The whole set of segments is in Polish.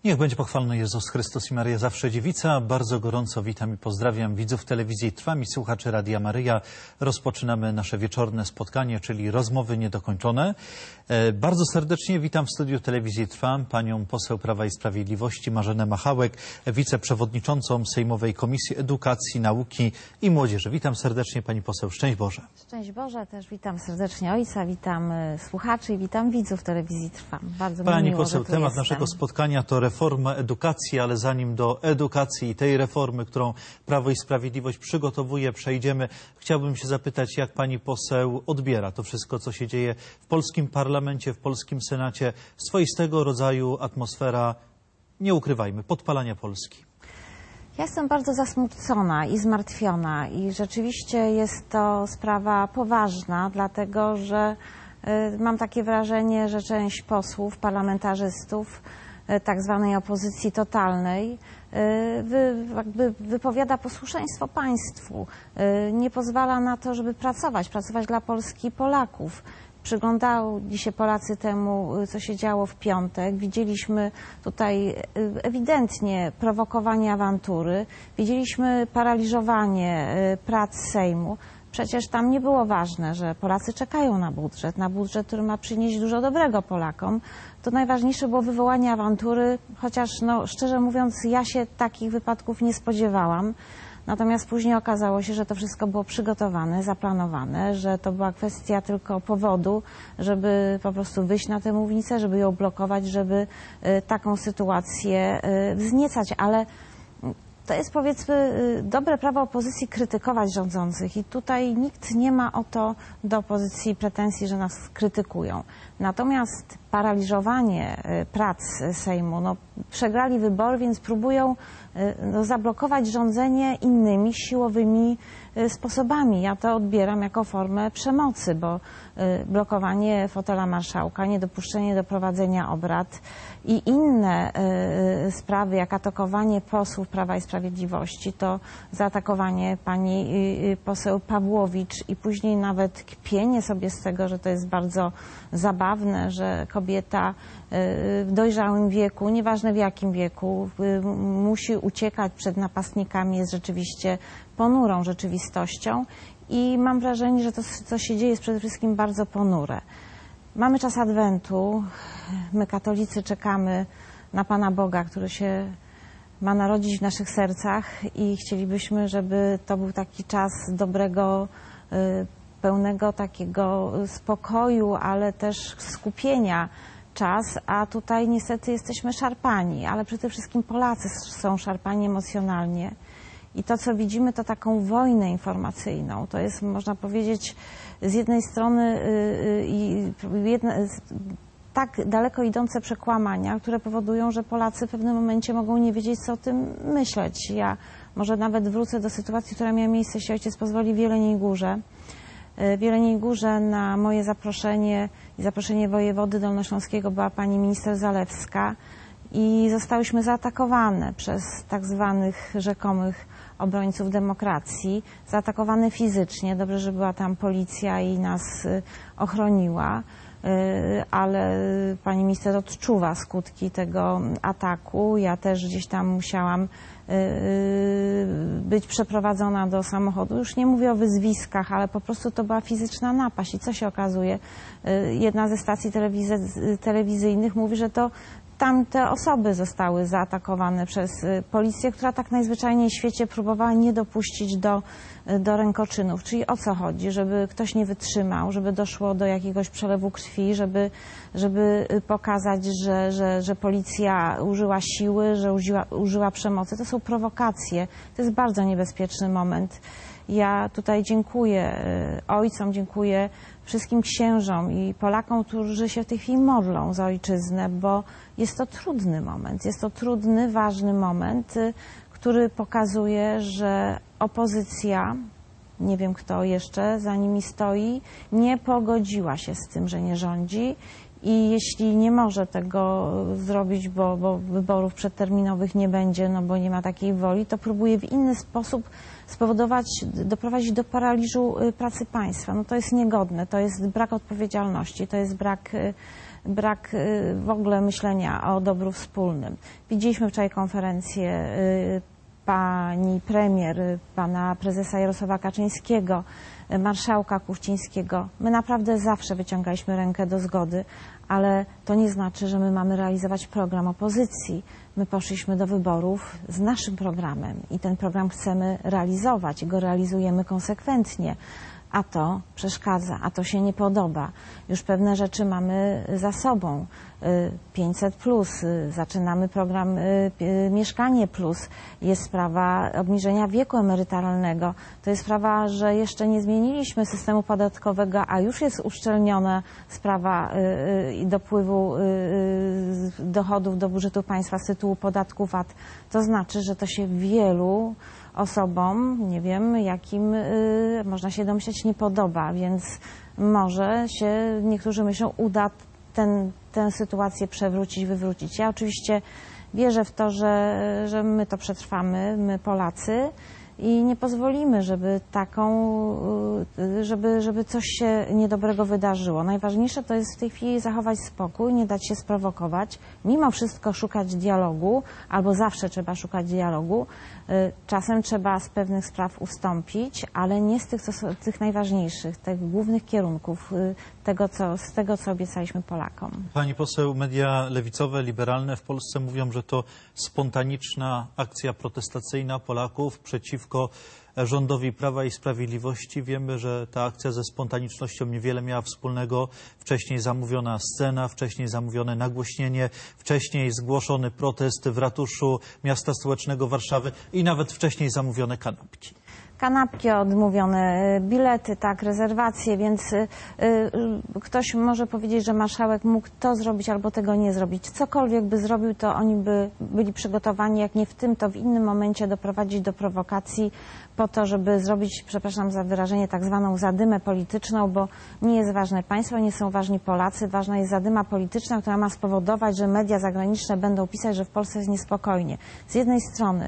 Niech będzie pochwalony Jezus Chrystus i Maryja Zawsze Dziewica. Bardzo gorąco witam i pozdrawiam widzów telewizji Trwam i słuchaczy Radia Maryja. Rozpoczynamy nasze wieczorne spotkanie, czyli rozmowy niedokończone. Bardzo serdecznie witam w studiu telewizji Trwam panią poseł Prawa i Sprawiedliwości Marzenę Machałek, wiceprzewodniczącą Sejmowej Komisji Edukacji, Nauki i Młodzieży. Witam serdecznie pani poseł. Szczęść Boże. Szczęść Boże, też witam serdecznie ojca, witam słuchaczy i witam widzów telewizji Trwam. Bardzo mi Pani miło, poseł, że tu temat jestem. naszego spotkania to reforma edukacji, ale zanim do edukacji i tej reformy, którą Prawo i Sprawiedliwość przygotowuje, przejdziemy, chciałbym się zapytać, jak pani poseł odbiera to wszystko, co się dzieje w polskim parlamencie, w polskim Senacie, swoistego rodzaju atmosfera, nie ukrywajmy, podpalania Polski. Ja jestem bardzo zasmucona i zmartwiona i rzeczywiście jest to sprawa poważna, dlatego że mam takie wrażenie, że część posłów, parlamentarzystów tak zwanej opozycji totalnej wypowiada posłuszeństwo państwu, nie pozwala na to, żeby pracować dla Polski i Polaków. Przyglądali się Polacy temu, co się działo w piątek. Widzieliśmy tutaj ewidentnie prowokowanie awantury. Widzieliśmy paraliżowanie prac Sejmu. Przecież tam nie było ważne, że Polacy czekają na budżet, który ma przynieść dużo dobrego Polakom. To najważniejsze było wywołanie awantury, chociaż szczerze mówiąc ja się takich wypadków nie spodziewałam. Natomiast później okazało się, że to wszystko było przygotowane, zaplanowane, że to była kwestia tylko powodu, żeby po prostu wyjść na tę mównicę, żeby ją blokować, żeby taką sytuację wzniecać. Ale to jest, powiedzmy, dobre prawo opozycji krytykować rządzących i tutaj nikt nie ma o to do opozycji pretensji, że nas krytykują. Natomiast paraliżowanie prac Sejmu, przegrali wybory, więc próbują zablokować rządzenie innymi siłowymi sposobami. Ja to odbieram jako formę przemocy, bo blokowanie fotela marszałka, niedopuszczenie do prowadzenia obrad i inne sprawy, jak atakowanie posłów Prawa i Sprawiedliwości, to zaatakowanie pani poseł Pawłowicz i później nawet kpienie sobie z tego, że to jest bardzo zabawne, że kobieta w dojrzałym wieku, nieważne w jakim wieku, musi uciekać przed napastnikami, jest rzeczywiście ponurą rzeczywistością i mam wrażenie, że to, co się dzieje, jest przede wszystkim bardzo ponure. Mamy czas Adwentu, my katolicy czekamy na Pana Boga, który się ma narodzić w naszych sercach i chcielibyśmy, żeby to był taki czas dobrego, pełnego takiego spokoju, ale też skupienia czas, a tutaj niestety jesteśmy szarpani, ale przede wszystkim Polacy są szarpani emocjonalnie. I to, co widzimy, to taką wojnę informacyjną. To jest, można powiedzieć, z jednej strony tak daleko idące przekłamania, które powodują, że Polacy w pewnym momencie mogą nie wiedzieć, co o tym myśleć. Ja może nawet wrócę do sytuacji, która miała miejsce, jeśli ojciec pozwoli, w Jeleniej Górze. W Jeleniej Górze na moje zaproszenie i zaproszenie wojewody dolnośląskiego była pani minister Zalewska i zostałyśmy zaatakowane przez tak zwanych rzekomych obrońców demokracji, zaatakowane fizycznie. Dobrze, że była tam policja i nas ochroniła, ale pani minister odczuwa skutki tego ataku. Ja też gdzieś tam musiałam być przeprowadzona do samochodu. Już nie mówię o wyzwiskach, ale po prostu to była fizyczna napaść. I co się okazuje? Jedna ze stacji telewizyjnych mówi, że to tamte osoby zostały zaatakowane przez policję, która tak najzwyczajniej w świecie próbowała nie dopuścić do rękoczynów. Czyli o co chodzi? Żeby ktoś nie wytrzymał, żeby doszło do jakiegoś przelewu krwi, żeby pokazać, że policja użyła siły, że użyła przemocy. To są prowokacje. To jest bardzo niebezpieczny moment. Ja tutaj dziękuję ojcom, dziękuję wszystkim księżom i Polakom, którzy się w tej chwili modlą za ojczyznę, bo jest to trudny moment, jest to trudny, ważny moment, który pokazuje, że opozycja, nie wiem kto jeszcze za nimi stoi, nie pogodziła się z tym, że nie rządzi i jeśli nie może tego zrobić, bo wyborów przedterminowych nie będzie, no bo nie ma takiej woli, to próbuje w inny sposób doprowadzić do paraliżu pracy państwa. No to jest niegodne, to jest brak odpowiedzialności, to jest brak brak w ogóle myślenia o dobru wspólnym. Widzieliśmy wczoraj konferencję pani premier, pana prezesa Jarosława Kaczyńskiego, marszałka Kuchcińskiego. My naprawdę zawsze wyciągaliśmy rękę do zgody, ale to nie znaczy, że my mamy realizować program opozycji. My poszliśmy do wyborów z naszym programem i ten program chcemy realizować i go realizujemy konsekwentnie. A to przeszkadza, a to się nie podoba. Już pewne rzeczy mamy za sobą. 500+, zaczynamy program Mieszkanie Plus, jest sprawa obniżenia wieku emerytalnego. To jest sprawa, że jeszcze nie zmieniliśmy systemu podatkowego, a już jest uszczelniona sprawa dopływu dochodów do budżetu państwa z tytułu podatku VAT. To znaczy, że to się wielu osobom, nie wiem jakim, można się domyśleć, nie podoba, więc może się, niektórzy myślą, uda tę sytuację przewrócić, wywrócić. Ja oczywiście wierzę w to, że my to przetrwamy, my Polacy, i nie pozwolimy, żeby coś się niedobrego wydarzyło. Najważniejsze to jest w tej chwili zachować spokój, nie dać się sprowokować, mimo wszystko szukać dialogu, albo zawsze trzeba szukać dialogu. Czasem trzeba z pewnych spraw ustąpić, ale nie z tych najważniejszych, tych głównych kierunków, z tego, co obiecaliśmy Polakom. Pani poseł, media lewicowe, liberalne w Polsce mówią, że to spontaniczna akcja protestacyjna Polaków przeciwko rządowi Prawa i Sprawiedliwości. Wiemy, że ta akcja ze spontanicznością niewiele miała wspólnego. Wcześniej zamówiona scena, wcześniej zamówione nagłośnienie, wcześniej zgłoszony protest w ratuszu miasta stołecznego Warszawy i nawet wcześniej zamówione kanapki. Kanapki odmówione, bilety, tak, rezerwacje, więc ktoś może powiedzieć, że marszałek mógł to zrobić albo tego nie zrobić. Cokolwiek by zrobił, to oni by byli przygotowani, jak nie w tym, to w innym momencie doprowadzić do prowokacji po to, żeby zrobić, przepraszam za wyrażenie, tak zwaną zadymę polityczną, bo nie jest ważne państwo, nie są ważni Polacy, ważna jest zadyma polityczna, która ma spowodować, że media zagraniczne będą pisać, że w Polsce jest niespokojnie. Z jednej strony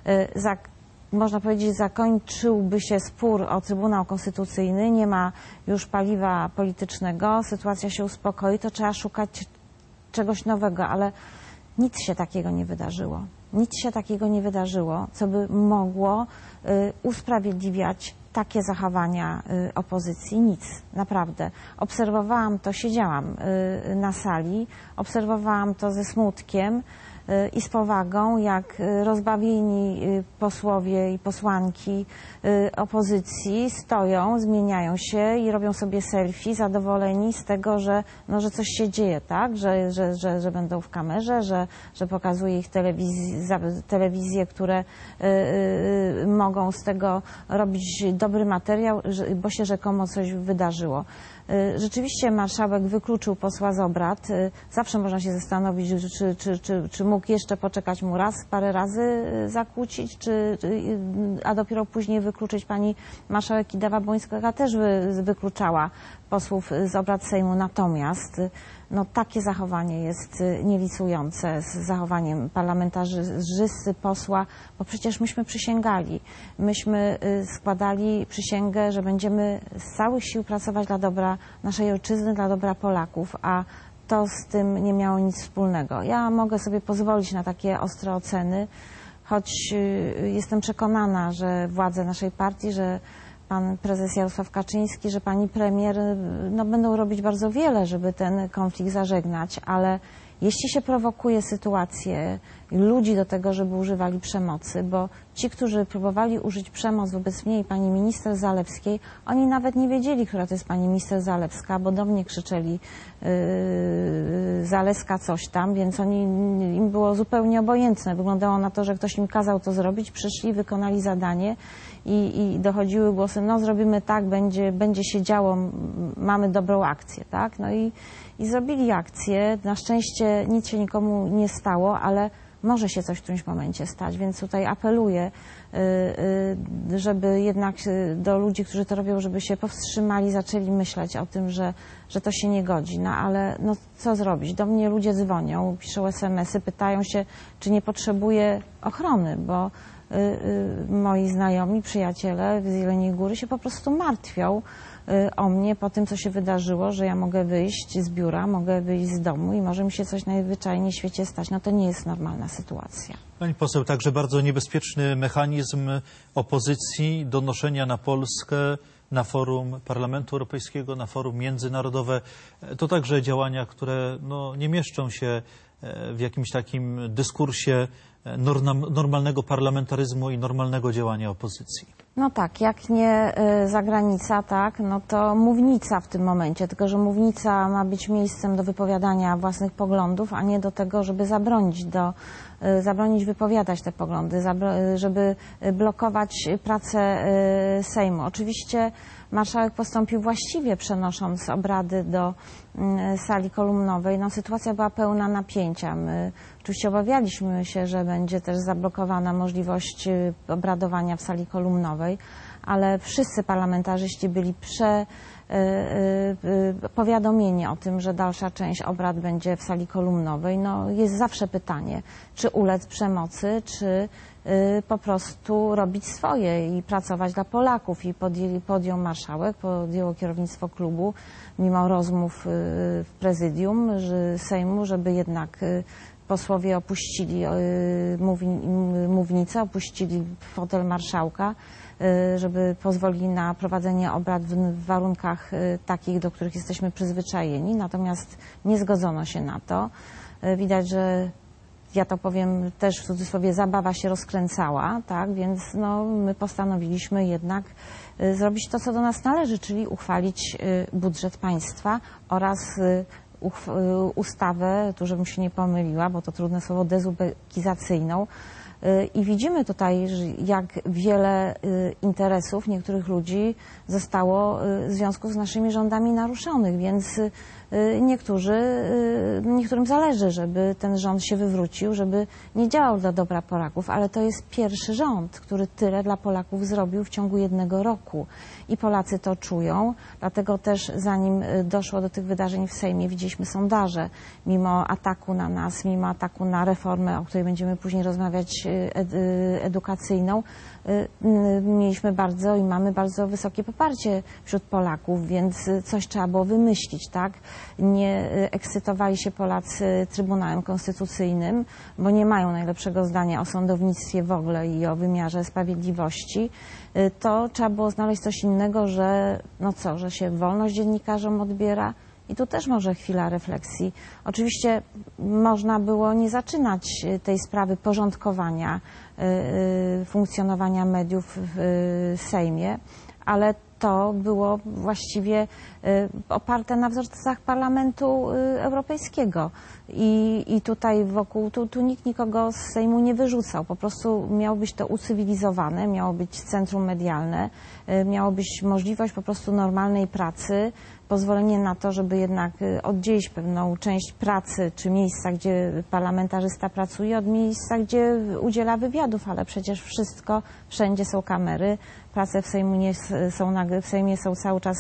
można powiedzieć, zakończyłby się spór o Trybunał Konstytucyjny, nie ma już paliwa politycznego, sytuacja się uspokoi, to trzeba szukać czegoś nowego, ale nic się takiego nie wydarzyło. Nic się takiego nie wydarzyło, co by mogło usprawiedliwiać takie zachowania opozycji. Nic, naprawdę. Obserwowałam to, siedziałam na sali, obserwowałam to ze smutkiem i z powagą, jak rozbawieni posłowie i posłanki opozycji stoją, zmieniają się i robią sobie selfie, zadowoleni z tego, że coś się dzieje, tak? Że będą w kamerze, że pokazuje ich telewizje, które mogą z tego robić dobry materiał, bo się rzekomo coś wydarzyło. Rzeczywiście marszałek wykluczył posła z obrad. Zawsze można się zastanowić, czy mógł jeszcze poczekać mu raz, parę razy zakłócić, a dopiero później wykluczyć. Pani marszałek Kidawa-Błońska też wykluczała posłów z obrad Sejmu. Natomiast takie zachowanie jest nielisujące z zachowaniem parlamentarzysty, posła, bo przecież myśmy przysięgali. Myśmy składali przysięgę, że będziemy z całych sił pracować dla dobra naszej ojczyzny, dla dobra Polaków, a to z tym nie miało nic wspólnego. Ja mogę sobie pozwolić na takie ostre oceny, choć jestem przekonana, że władze naszej partii, że pan prezes Jarosław Kaczyński, że pani premier będą robić bardzo wiele, żeby ten konflikt zażegnać, ale jeśli się prowokuje sytuację ludzi do tego, żeby używali przemocy, bo ci, którzy próbowali użyć przemoc wobec mnie i pani minister Zalewskiej, oni nawet nie wiedzieli, która to jest pani minister Zalewska, bo do mnie krzyczeli Zalewska coś tam, więc im było zupełnie obojętne. Wyglądało na to, że ktoś im kazał to zrobić, przyszli, wykonali zadanie i dochodziły głosy, zrobimy tak, będzie się działo, mamy dobrą akcję, tak? I zrobili akcję. Na szczęście nic się nikomu nie stało, ale może się coś w którymś momencie stać, więc tutaj apeluję, żeby jednak do ludzi, którzy to robią, żeby się powstrzymali, zaczęli myśleć o tym, że to się nie godzi. Ale co zrobić? Do mnie ludzie dzwonią, piszą SMS-y, pytają się, czy nie potrzebuję ochrony, bo moi znajomi, przyjaciele z Jeleniej Góry się po prostu martwią, o mnie po tym, co się wydarzyło, że ja mogę wyjść z biura, mogę wyjść z domu i może mi się coś najzwyczajniej w świecie stać. No to nie jest normalna sytuacja. Pani poseł, także bardzo niebezpieczny mechanizm opozycji, donoszenia na Polskę na forum Parlamentu Europejskiego, na forum międzynarodowe. To także działania, które nie mieszczą się w jakimś takim dyskursie normalnego parlamentaryzmu i normalnego działania opozycji. No tak, jak nie zagranica, tak, no to mównica w tym momencie, tylko że mównica ma być miejscem do wypowiadania własnych poglądów, a nie do tego, żeby zabronić wypowiadać te poglądy, żeby blokować pracę Sejmu. Oczywiście marszałek postąpił właściwie, przenosząc obrady do sali kolumnowej. No, sytuacja była pełna napięcia. My oczywiście obawialiśmy się, że będzie też zablokowana możliwość obradowania w sali kolumnowej, ale wszyscy parlamentarzyści byli powiadomieni o tym, że dalsza część obrad będzie w sali kolumnowej. No, jest zawsze pytanie, czy ulec przemocy, czy po prostu robić swoje i pracować dla Polaków. I podjął marszałek, podjęło kierownictwo klubu, mimo rozmów w prezydium Sejmu, żeby jednak posłowie opuścili mównicę, opuścili fotel marszałka, żeby pozwolili na prowadzenie obrad w warunkach takich, do których jesteśmy przyzwyczajeni. Natomiast nie zgodzono się na to. Widać, że ja to powiem też w cudzysłowie, zabawa się rozkręcała, tak, więc my postanowiliśmy jednak zrobić to, co do nas należy, czyli uchwalić budżet państwa oraz ustawę, tu żebym się nie pomyliła, bo to trudne słowo, dezubekizacyjną. I widzimy tutaj, jak wiele interesów niektórych ludzi zostało w związku z naszymi rządami naruszonych, więc niektórym zależy, żeby ten rząd się wywrócił, żeby nie działał dla dobra Polaków, ale to jest pierwszy rząd, który tyle dla Polaków zrobił w ciągu 1 roku i Polacy to czują, dlatego też zanim doszło do tych wydarzeń w Sejmie, widzieliśmy sondaże, mimo ataku na nas, mimo ataku na reformę, o której będziemy później rozmawiać, edukacyjną, mieliśmy bardzo i mamy bardzo wysokie poparcie wśród Polaków, więc coś trzeba było wymyślić, tak? Nie ekscytowali się Polacy Trybunałem Konstytucyjnym, bo nie mają najlepszego zdania o sądownictwie w ogóle i o wymiarze sprawiedliwości. To trzeba było znaleźć coś innego, że że się wolność dziennikarzom odbiera. I tu też może chwila refleksji. Oczywiście można było nie zaczynać tej sprawy porządkowania funkcjonowania mediów w Sejmie, ale to było właściwie oparte na wzorcach Parlamentu Europejskiego. I tutaj wokół, tu nikt nikogo z Sejmu nie wyrzucał. Po prostu miało być to ucywilizowane, miało być centrum medialne, miało być możliwość po prostu normalnej pracy, pozwolenie na to, żeby jednak oddzielić pewną część pracy czy miejsca, gdzie parlamentarzysta pracuje, od miejsca, gdzie udziela wywiadów, ale przecież wszystko, wszędzie są kamery, prace w Sejmie są cały czas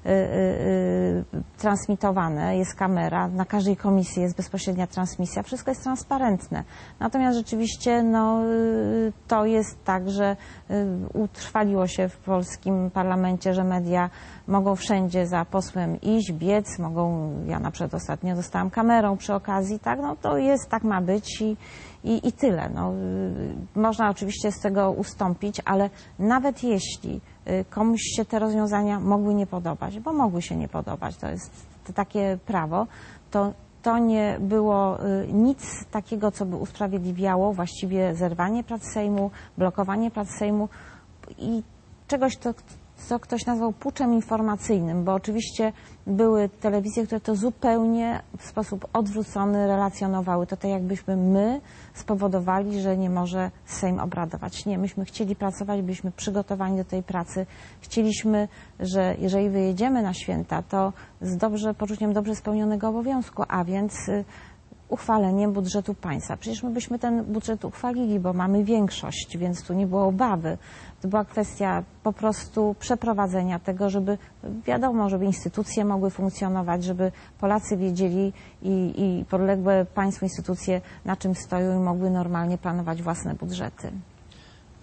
transmitowane, jest kamera, na każdej komisji jest bezpośrednia transmisja, wszystko jest transparentne. Natomiast rzeczywiście to jest tak, że utrwaliło się w polskim parlamencie, że media mogą wszędzie za posłem iść, biec, ja na przykład ostatnio dostałam kamerą przy okazji, tak, to jest, tak ma być i tyle. Można oczywiście z tego ustąpić, ale nawet jeśli komuś się te rozwiązania mogły nie podobać, bo mogły się nie podobać, to jest takie prawo, to nie było nic takiego, co by usprawiedliwiało właściwie zerwanie prac Sejmu, blokowanie prac Sejmu i czegoś, co ktoś nazwał puczem informacyjnym, bo oczywiście były telewizje, które to zupełnie w sposób odwrócony relacjonowały. To tak jakbyśmy my spowodowali, że nie może Sejm obradować. Nie, myśmy chcieli pracować, byliśmy przygotowani do tej pracy. Chcieliśmy, że jeżeli wyjedziemy na święta, to z poczuciem dobrze spełnionego obowiązku, a więc uchwaleniem budżetu państwa. Przecież my byśmy ten budżet uchwalili, bo mamy większość, więc tu nie było obawy. To była kwestia po prostu przeprowadzenia tego, żeby żeby instytucje mogły funkcjonować, żeby Polacy wiedzieli i podległe państwu instytucje na czym stoją i mogły normalnie planować własne budżety.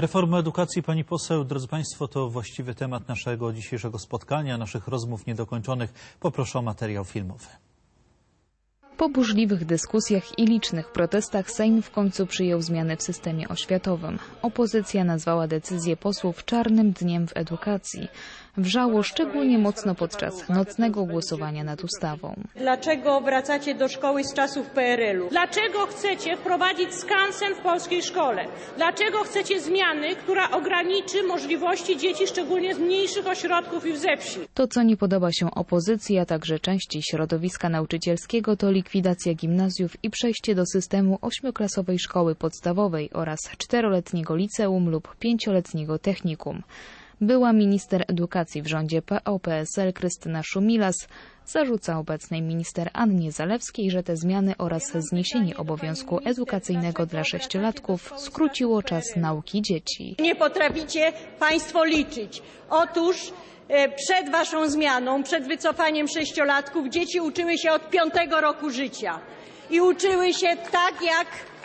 Reforma edukacji, pani poseł, drodzy państwo, to właściwy temat naszego dzisiejszego spotkania, naszych rozmów niedokończonych. Poproszę o materiał filmowy. Po burzliwych dyskusjach i licznych protestach Sejm w końcu przyjął zmiany w systemie oświatowym. Opozycja nazwała decyzję posłów czarnym dniem w edukacji. Wrzało szczególnie mocno podczas nocnego głosowania nad ustawą. Dlaczego wracacie do szkoły z czasów PRL-u? Dlaczego chcecie wprowadzić skansen w polskiej szkole? Dlaczego chcecie zmiany, która ograniczy możliwości dzieci, szczególnie z mniejszych ośrodków i ze wsi? To, co nie podoba się opozycji, a także części środowiska nauczycielskiego, to likwidacja gimnazjów i przejście do systemu 8-klasowej szkoły podstawowej oraz 4-letniego liceum lub 5-letniego technikum. Była minister edukacji w rządzie PO-PSL Krystyna Szumilas zarzuca obecnej minister Annie Zalewskiej, że te zmiany oraz zniesienie obowiązku edukacyjnego dla 6-latków skróciło czas nauki dzieci. Nie potraficie państwo liczyć. Otóż przed waszą zmianą, przed wycofaniem 6-latków dzieci uczyły się od 5. roku życia i uczyły się tak jak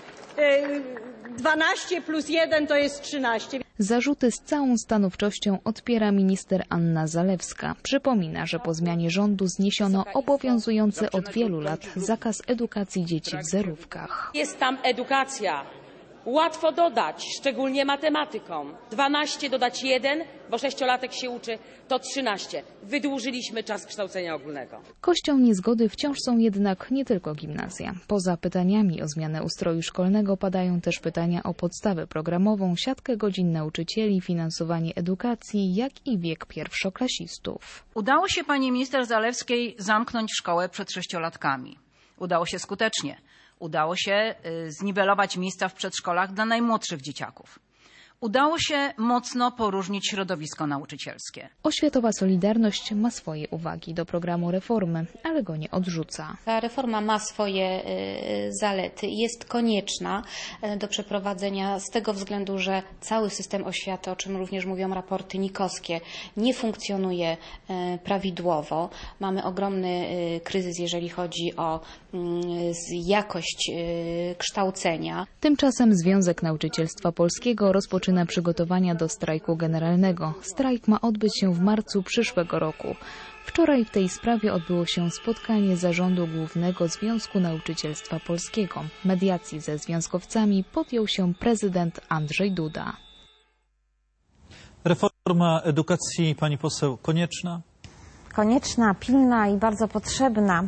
12 plus 1 to jest 13. Zarzuty z całą stanowczością odpiera minister Anna Zalewska. Przypomina, że po zmianie rządu zniesiono obowiązujący od wielu lat zakaz edukacji dzieci w zerówkach. Jest tam edukacja. Łatwo dodać, szczególnie matematykom. 12 dodać 1, bo 6-latek się uczy, to 13. Wydłużyliśmy czas kształcenia ogólnego. Kością niezgody wciąż są jednak nie tylko gimnazja. Poza pytaniami o zmianę ustroju szkolnego padają też pytania o podstawę programową, siatkę godzin nauczycieli, finansowanie edukacji, jak i wiek pierwszoklasistów. Udało się pani minister Zalewskiej zamknąć szkołę przed 6-latkami. Udało się skutecznie. Udało się zniwelować miejsca w przedszkolach dla najmłodszych dzieciaków. Udało się mocno poróżnić środowisko nauczycielskie. Oświatowa Solidarność ma swoje uwagi do programu reformy, ale go nie odrzuca. Ta reforma ma swoje zalety i jest konieczna do przeprowadzenia z tego względu, że cały system oświaty, o czym również mówią raporty nikoskie, nie funkcjonuje prawidłowo. Mamy ogromny kryzys, jeżeli chodzi o jakość kształcenia. Tymczasem Związek Nauczycielstwa Polskiego rozpoczyna przygotowania do strajku generalnego. Strajk ma odbyć się w marcu przyszłego roku. Wczoraj w tej sprawie odbyło się spotkanie Zarządu Głównego Związku Nauczycielstwa Polskiego. Mediacji ze związkowcami podjął się prezydent Andrzej Duda. Reforma edukacji, pani poseł, konieczna? Konieczna, pilna i bardzo potrzebna.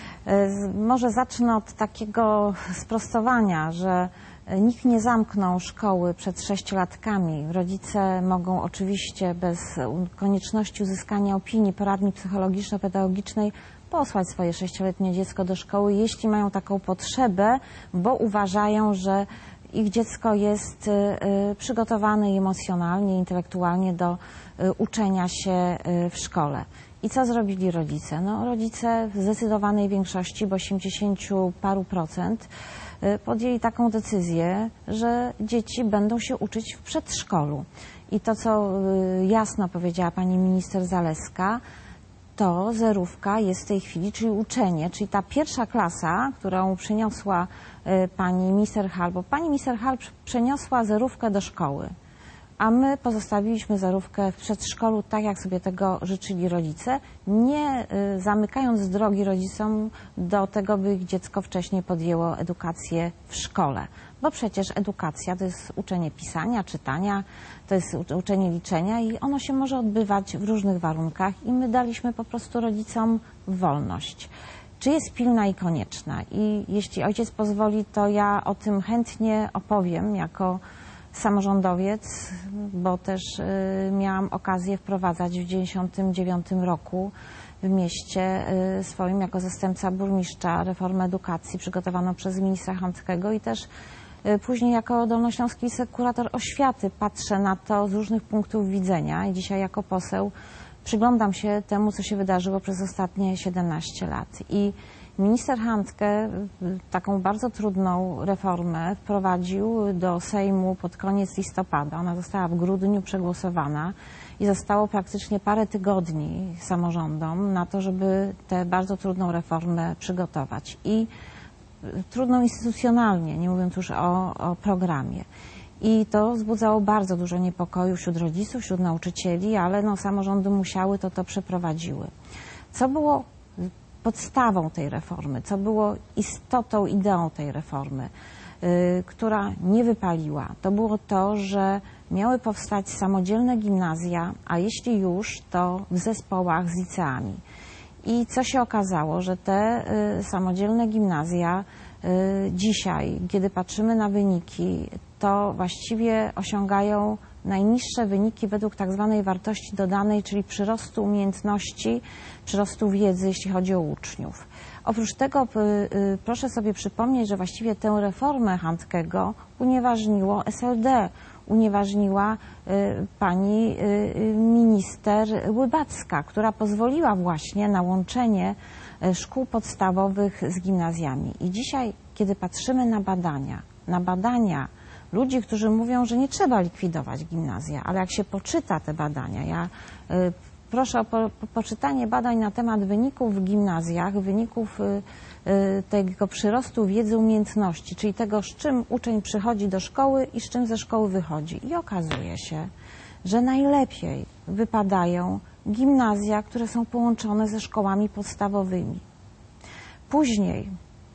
Może zacznę od takiego sprostowania, że nikt nie zamknął szkoły przed 6-latkami. Rodzice mogą oczywiście bez konieczności uzyskania opinii poradni psychologiczno-pedagogicznej posłać swoje 6-letnie dziecko do szkoły, jeśli mają taką potrzebę, bo uważają, że ich dziecko jest przygotowane emocjonalnie, intelektualnie do uczenia się w szkole. I co zrobili rodzice? No, rodzice w zdecydowanej większości, bo 80 paru procent, podjęli taką decyzję, że dzieci będą się uczyć w przedszkolu. I to, co jasno powiedziała pani minister Zalewska, to zerówka jest w tej chwili, czyli uczenie, czyli ta pierwsza klasa, którą przyniosła pani minister Hall, bo pani minister Hall przeniosła zerówkę do szkoły, a my pozostawiliśmy zerówkę w przedszkolu tak, jak sobie tego życzyli rodzice, nie zamykając drogi rodzicom do tego, by ich dziecko wcześniej podjęło edukację w szkole. Bo przecież edukacja to jest uczenie pisania, czytania, to jest uczenie liczenia i ono się może odbywać w różnych warunkach i my daliśmy po prostu rodzicom wolność. Czy jest pilna i konieczna? I jeśli ojciec pozwoli, to ja o tym chętnie opowiem jako samorządowiec, bo też miałam okazję wprowadzać w 1999 roku w mieście swoim jako zastępca burmistrza reformę edukacji przygotowaną przez ministra Handkego i też później jako dolnośląski kurator oświaty patrzę na to z różnych punktów widzenia i dzisiaj jako poseł przyglądam się temu, co się wydarzyło przez ostatnie 17 lat. I minister Handke taką bardzo trudną reformę wprowadził do Sejmu pod koniec listopada. Ona została w grudniu przegłosowana i zostało praktycznie parę tygodni samorządom na to, żeby tę bardzo trudną reformę przygotować. I trudną instytucjonalnie, nie mówiąc już o programie. I to wzbudzało bardzo dużo niepokoju wśród rodziców, wśród nauczycieli, ale no, samorządy musiały to przeprowadziły. Co było podstawą tej reformy, co było istotą, ideą tej reformy, która nie wypaliła, to było to, że miały powstać samodzielne gimnazja, a jeśli już, to w zespołach z liceami. I co się okazało, że te samodzielne gimnazja dzisiaj, kiedy patrzymy na wyniki, to właściwie osiągają najniższe wyniki według tak zwanej wartości dodanej, czyli przyrostu umiejętności, przyrostu wiedzy, jeśli chodzi o uczniów. Oprócz tego proszę sobie przypomnieć, że właściwie tę reformę Handkego unieważniło SLD, unieważniła pani minister Łybacka, która pozwoliła właśnie na łączenie szkół podstawowych z gimnazjami. I dzisiaj, kiedy patrzymy na badania ludzi, którzy mówią, że nie trzeba likwidować gimnazja, ale jak się poczyta te badania, ja proszę o poczytanie badań na temat wyników w gimnazjach, wyników tego przyrostu wiedzy, umiejętności, czyli tego, z czym uczeń przychodzi do szkoły i z czym ze szkoły wychodzi. I okazuje się, że najlepiej wypadają gimnazja, które są połączone ze szkołami podstawowymi. Później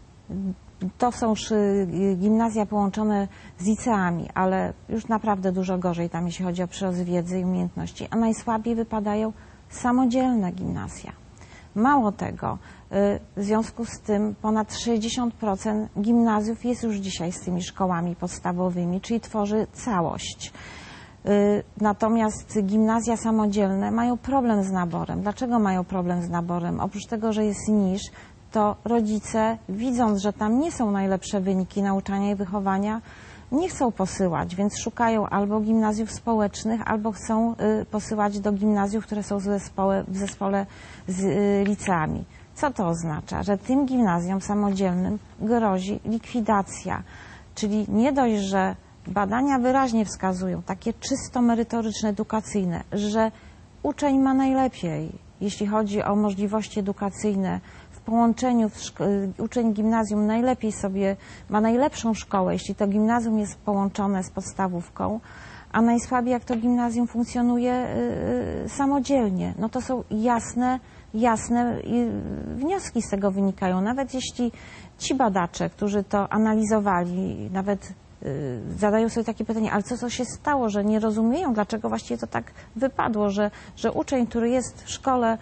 to są gimnazja połączone z liceami, ale już naprawdę dużo gorzej tam, jeśli chodzi o przyrost wiedzy i umiejętności, a najsłabiej wypadają samodzielne gimnazja. Mało tego, w związku z tym ponad 60% gimnazjów jest już dzisiaj z tymi szkołami podstawowymi, czyli tworzy całość. Natomiast gimnazja samodzielne mają problem z naborem. Dlaczego mają problem z naborem? Oprócz tego, że jest niż, to rodzice, widząc, że tam nie są najlepsze wyniki nauczania i wychowania, nie chcą posyłać, więc szukają albo gimnazjów społecznych, albo chcą posyłać do gimnazjów, które są w zespole z liceami. Co to oznacza? Że tym gimnazjom samodzielnym grozi likwidacja. Czyli nie dość, że badania wyraźnie wskazują, takie czysto merytoryczne, edukacyjne, że uczeń ma najlepiej, jeśli chodzi o możliwości edukacyjne, w połączeniu uczeń gimnazjum najlepiej sobie, ma najlepszą szkołę, jeśli to gimnazjum jest połączone z podstawówką, a najsłabiej jak to gimnazjum funkcjonuje samodzielnie. No to są jasne wnioski z tego wynikają. Nawet jeśli ci badacze, którzy to analizowali, nawet zadają sobie takie pytanie, ale co się stało, że nie rozumieją, dlaczego właściwie to tak wypadło, że uczeń, który jest w szkole,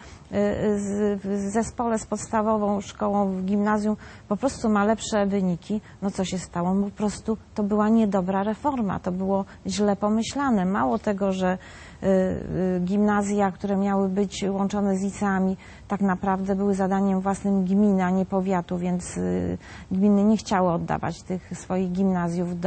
w zespole z podstawową szkołą w gimnazjum, po prostu ma lepsze wyniki. No co się stało? Po prostu to była niedobra reforma, to było źle pomyślane. Mało tego, że gimnazja, które miały być łączone z liceami, tak naprawdę były zadaniem własnym gminy, a nie powiatu, więc gminy nie chciały oddawać tych swoich gimnazjów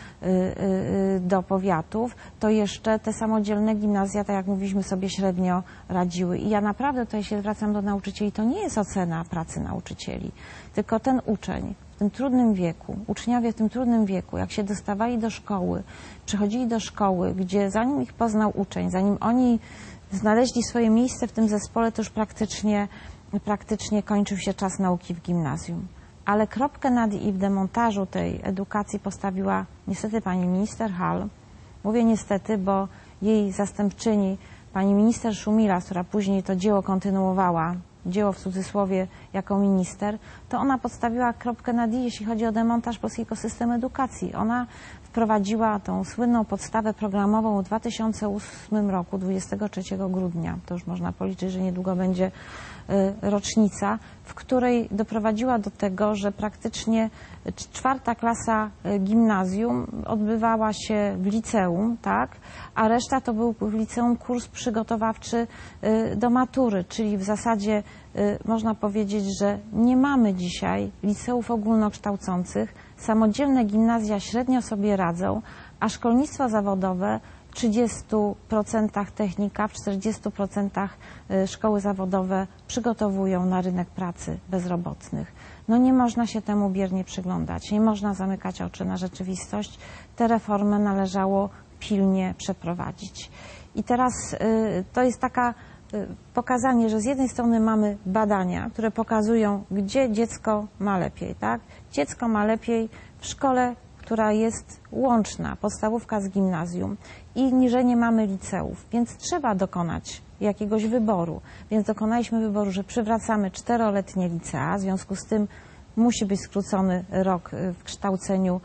do powiatów, to jeszcze te samodzielne gimnazja, tak jak mówiliśmy, sobie średnio radziły. I ja naprawdę tutaj się zwracam do nauczycieli, to nie jest ocena pracy nauczycieli, tylko ten uczeń w tym trudnym wieku, uczniowie w tym trudnym wieku, jak się dostawali do szkoły, przychodzili do szkoły, gdzie zanim ich poznał uczeń, zanim oni znaleźli swoje miejsce w tym zespole, to już praktycznie kończył się czas nauki w gimnazjum. Ale kropkę nad i w demontażu tej edukacji postawiła niestety pani minister Hall. Mówię niestety, bo jej zastępczyni, pani minister Szumilas, która później to dzieło kontynuowała, dzieło w cudzysłowie jako minister, to ona podstawiła kropkę nad i, jeśli chodzi o demontaż polskiego systemu edukacji. Ona wprowadziła tą słynną podstawę programową w 2008 roku, 23 grudnia. To już można policzyć, że niedługo będzie rocznica, w której doprowadziła do tego, że praktycznie 4. klasa gimnazjum odbywała się w liceum, tak, a reszta to był w liceum kurs przygotowawczy do matury, czyli w zasadzie można powiedzieć, że nie mamy dzisiaj liceów ogólnokształcących, samodzielne gimnazja średnio sobie radzą, a szkolnictwo zawodowe w 30% technika, w 40% szkoły zawodowe przygotowują na rynek pracy bezrobotnych. No nie można się temu biernie przyglądać, nie można zamykać oczy na rzeczywistość. Tę reformę należało pilnie przeprowadzić. I teraz to jest taka pokazanie, że z jednej strony mamy badania, które pokazują, gdzie dziecko ma lepiej, tak? Dziecko ma lepiej w szkole, która jest łączna, podstawówka z gimnazjum i niżej nie mamy liceów, więc trzeba dokonać jakiegoś wyboru. Więc dokonaliśmy wyboru, że przywracamy 4-letnie licea, w związku z tym musi być skrócony rok w kształceniu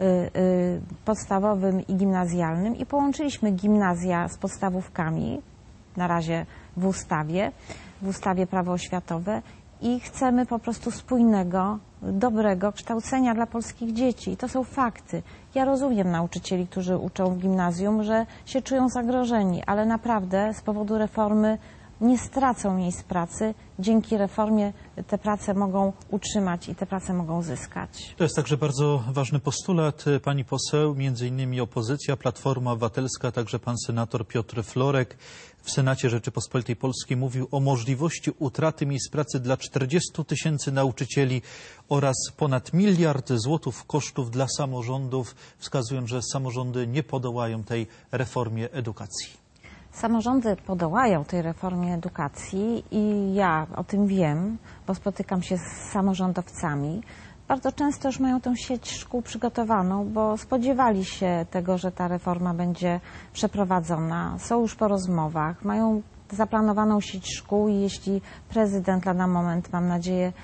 podstawowym i gimnazjalnym i połączyliśmy gimnazja z podstawówkami, na razie w ustawie Prawo oświatowe i chcemy po prostu spójnego, dobrego kształcenia dla polskich dzieci. I to są fakty. Ja rozumiem nauczycieli, którzy uczą w gimnazjum, że się czują zagrożeni, ale naprawdę z powodu reformy nie stracą miejsc pracy. Dzięki reformie te prace mogą utrzymać i te prace mogą zyskać. To jest także bardzo ważny postulat pani poseł, między innymi opozycja, Platforma Obywatelska, także pan senator Piotr Florek w Senacie Rzeczypospolitej Polskiej mówił o możliwości utraty miejsc pracy dla 40 000 nauczycieli oraz ponad 1 miliard złotych kosztów dla samorządów, wskazując, że samorządy nie podołają tej reformie edukacji. Samorządy podołają tej reformie edukacji i ja o tym wiem, bo spotykam się z samorządowcami. Bardzo często już mają tę sieć szkół przygotowaną, bo spodziewali się tego, że ta reforma będzie przeprowadzona. Są już po rozmowach, mają zaplanowaną sieć szkół i jeśli prezydent lada moment, mam nadzieję,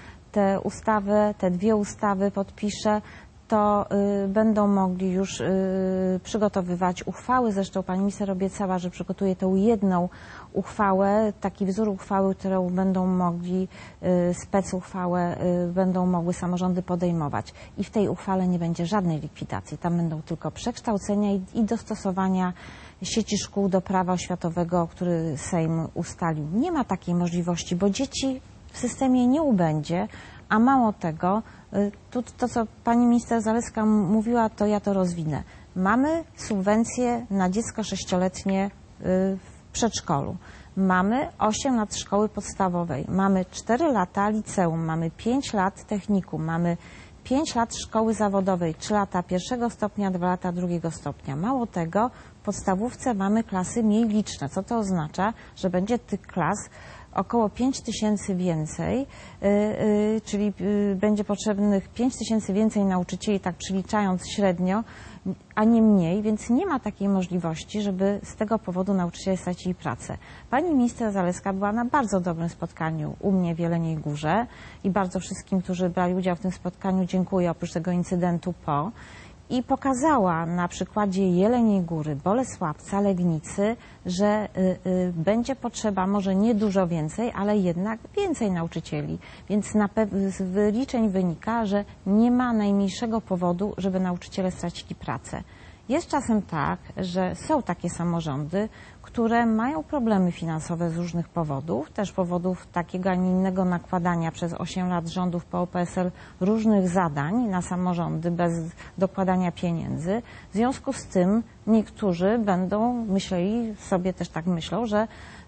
te 2 ustawy podpisze, to będą mogli już przygotowywać uchwały. Zresztą pani minister obiecała, że przygotuje tę jedną uchwałę, taki wzór uchwały, którą będą mogli, specuchwałę będą mogły samorządy podejmować. I w tej uchwale nie będzie żadnej likwidacji. Tam będą tylko przekształcenia i dostosowania sieci szkół do prawa oświatowego, który Sejm ustalił. Nie ma takiej możliwości, bo dzieci w systemie nie ubędzie, a mało tego, to co pani minister Zalewska mówiła, to ja to rozwinę. Mamy subwencje na dziecko 6-letnie w przedszkolu. Mamy 8 lat szkoły podstawowej, mamy 4 lata liceum, mamy 5 lat technikum, mamy 5 lat szkoły zawodowej, 3 lata 1. stopnia, 2 lata 2. stopnia. Mało tego, w podstawówce mamy klasy mniej liczne. Co to oznacza? Że będzie tych klas około 5 000 więcej, czyli będzie potrzebnych 5 000 więcej nauczycieli, tak przeliczając średnio, a nie mniej, więc nie ma takiej możliwości, żeby z tego powodu nauczyciele stracili pracę. Pani minister Zalewska była na bardzo dobrym spotkaniu u mnie w Jeleniej Górze i bardzo wszystkim, którzy brali udział w tym spotkaniu, dziękuję, oprócz tego incydentu i pokazała na przykładzie Jeleniej Góry, Bolesławca, Legnicy, że będzie potrzeba może nie dużo więcej, ale jednak więcej nauczycieli. Więc z wyliczeń wynika, że nie ma najmniejszego powodu, żeby nauczyciele stracili pracę. Jest czasem tak, że są takie samorządy, które mają problemy finansowe z różnych powodów, też powodów takiego, a nie innego nakładania przez 8 lat rządów PO-PSL różnych zadań na samorządy bez dokładania pieniędzy. W związku z tym niektórzy będą myśleli, sobie też tak myślą, że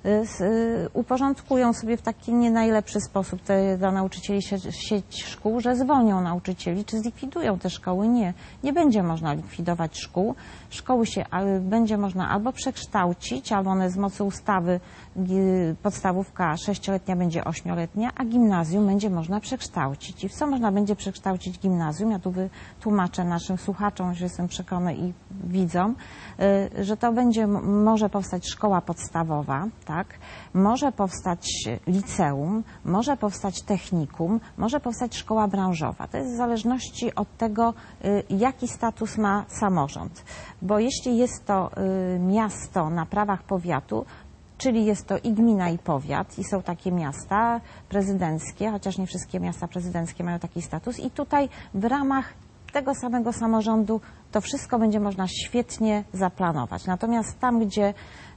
uporządkują sobie w taki nie najlepszy sposób dla nauczycieli sieć szkół, że zwolnią nauczycieli, czy zlikwidują te szkoły. Nie będzie można likwidować szkół. Szkoły będzie można albo przekształcić, albo one z mocy ustawy podstawówka 6-letnia będzie 8-letnia, a gimnazjum będzie można przekształcić. I w co można będzie przekształcić gimnazjum? Ja tu wytłumaczę naszym słuchaczom, że jestem przekonana i widzom, że to może powstać szkoła podstawowa, tak? Może powstać liceum, może powstać technikum, może powstać szkoła branżowa. To jest w zależności od tego, jaki status ma samorząd. Bo jeśli jest to miasto na prawach powiatu, czyli jest to i gmina, i powiat, i są takie miasta prezydenckie, chociaż nie wszystkie miasta prezydenckie mają taki status, i tutaj w ramach tego samego samorządu to wszystko będzie można świetnie zaplanować. Natomiast tam, gdzie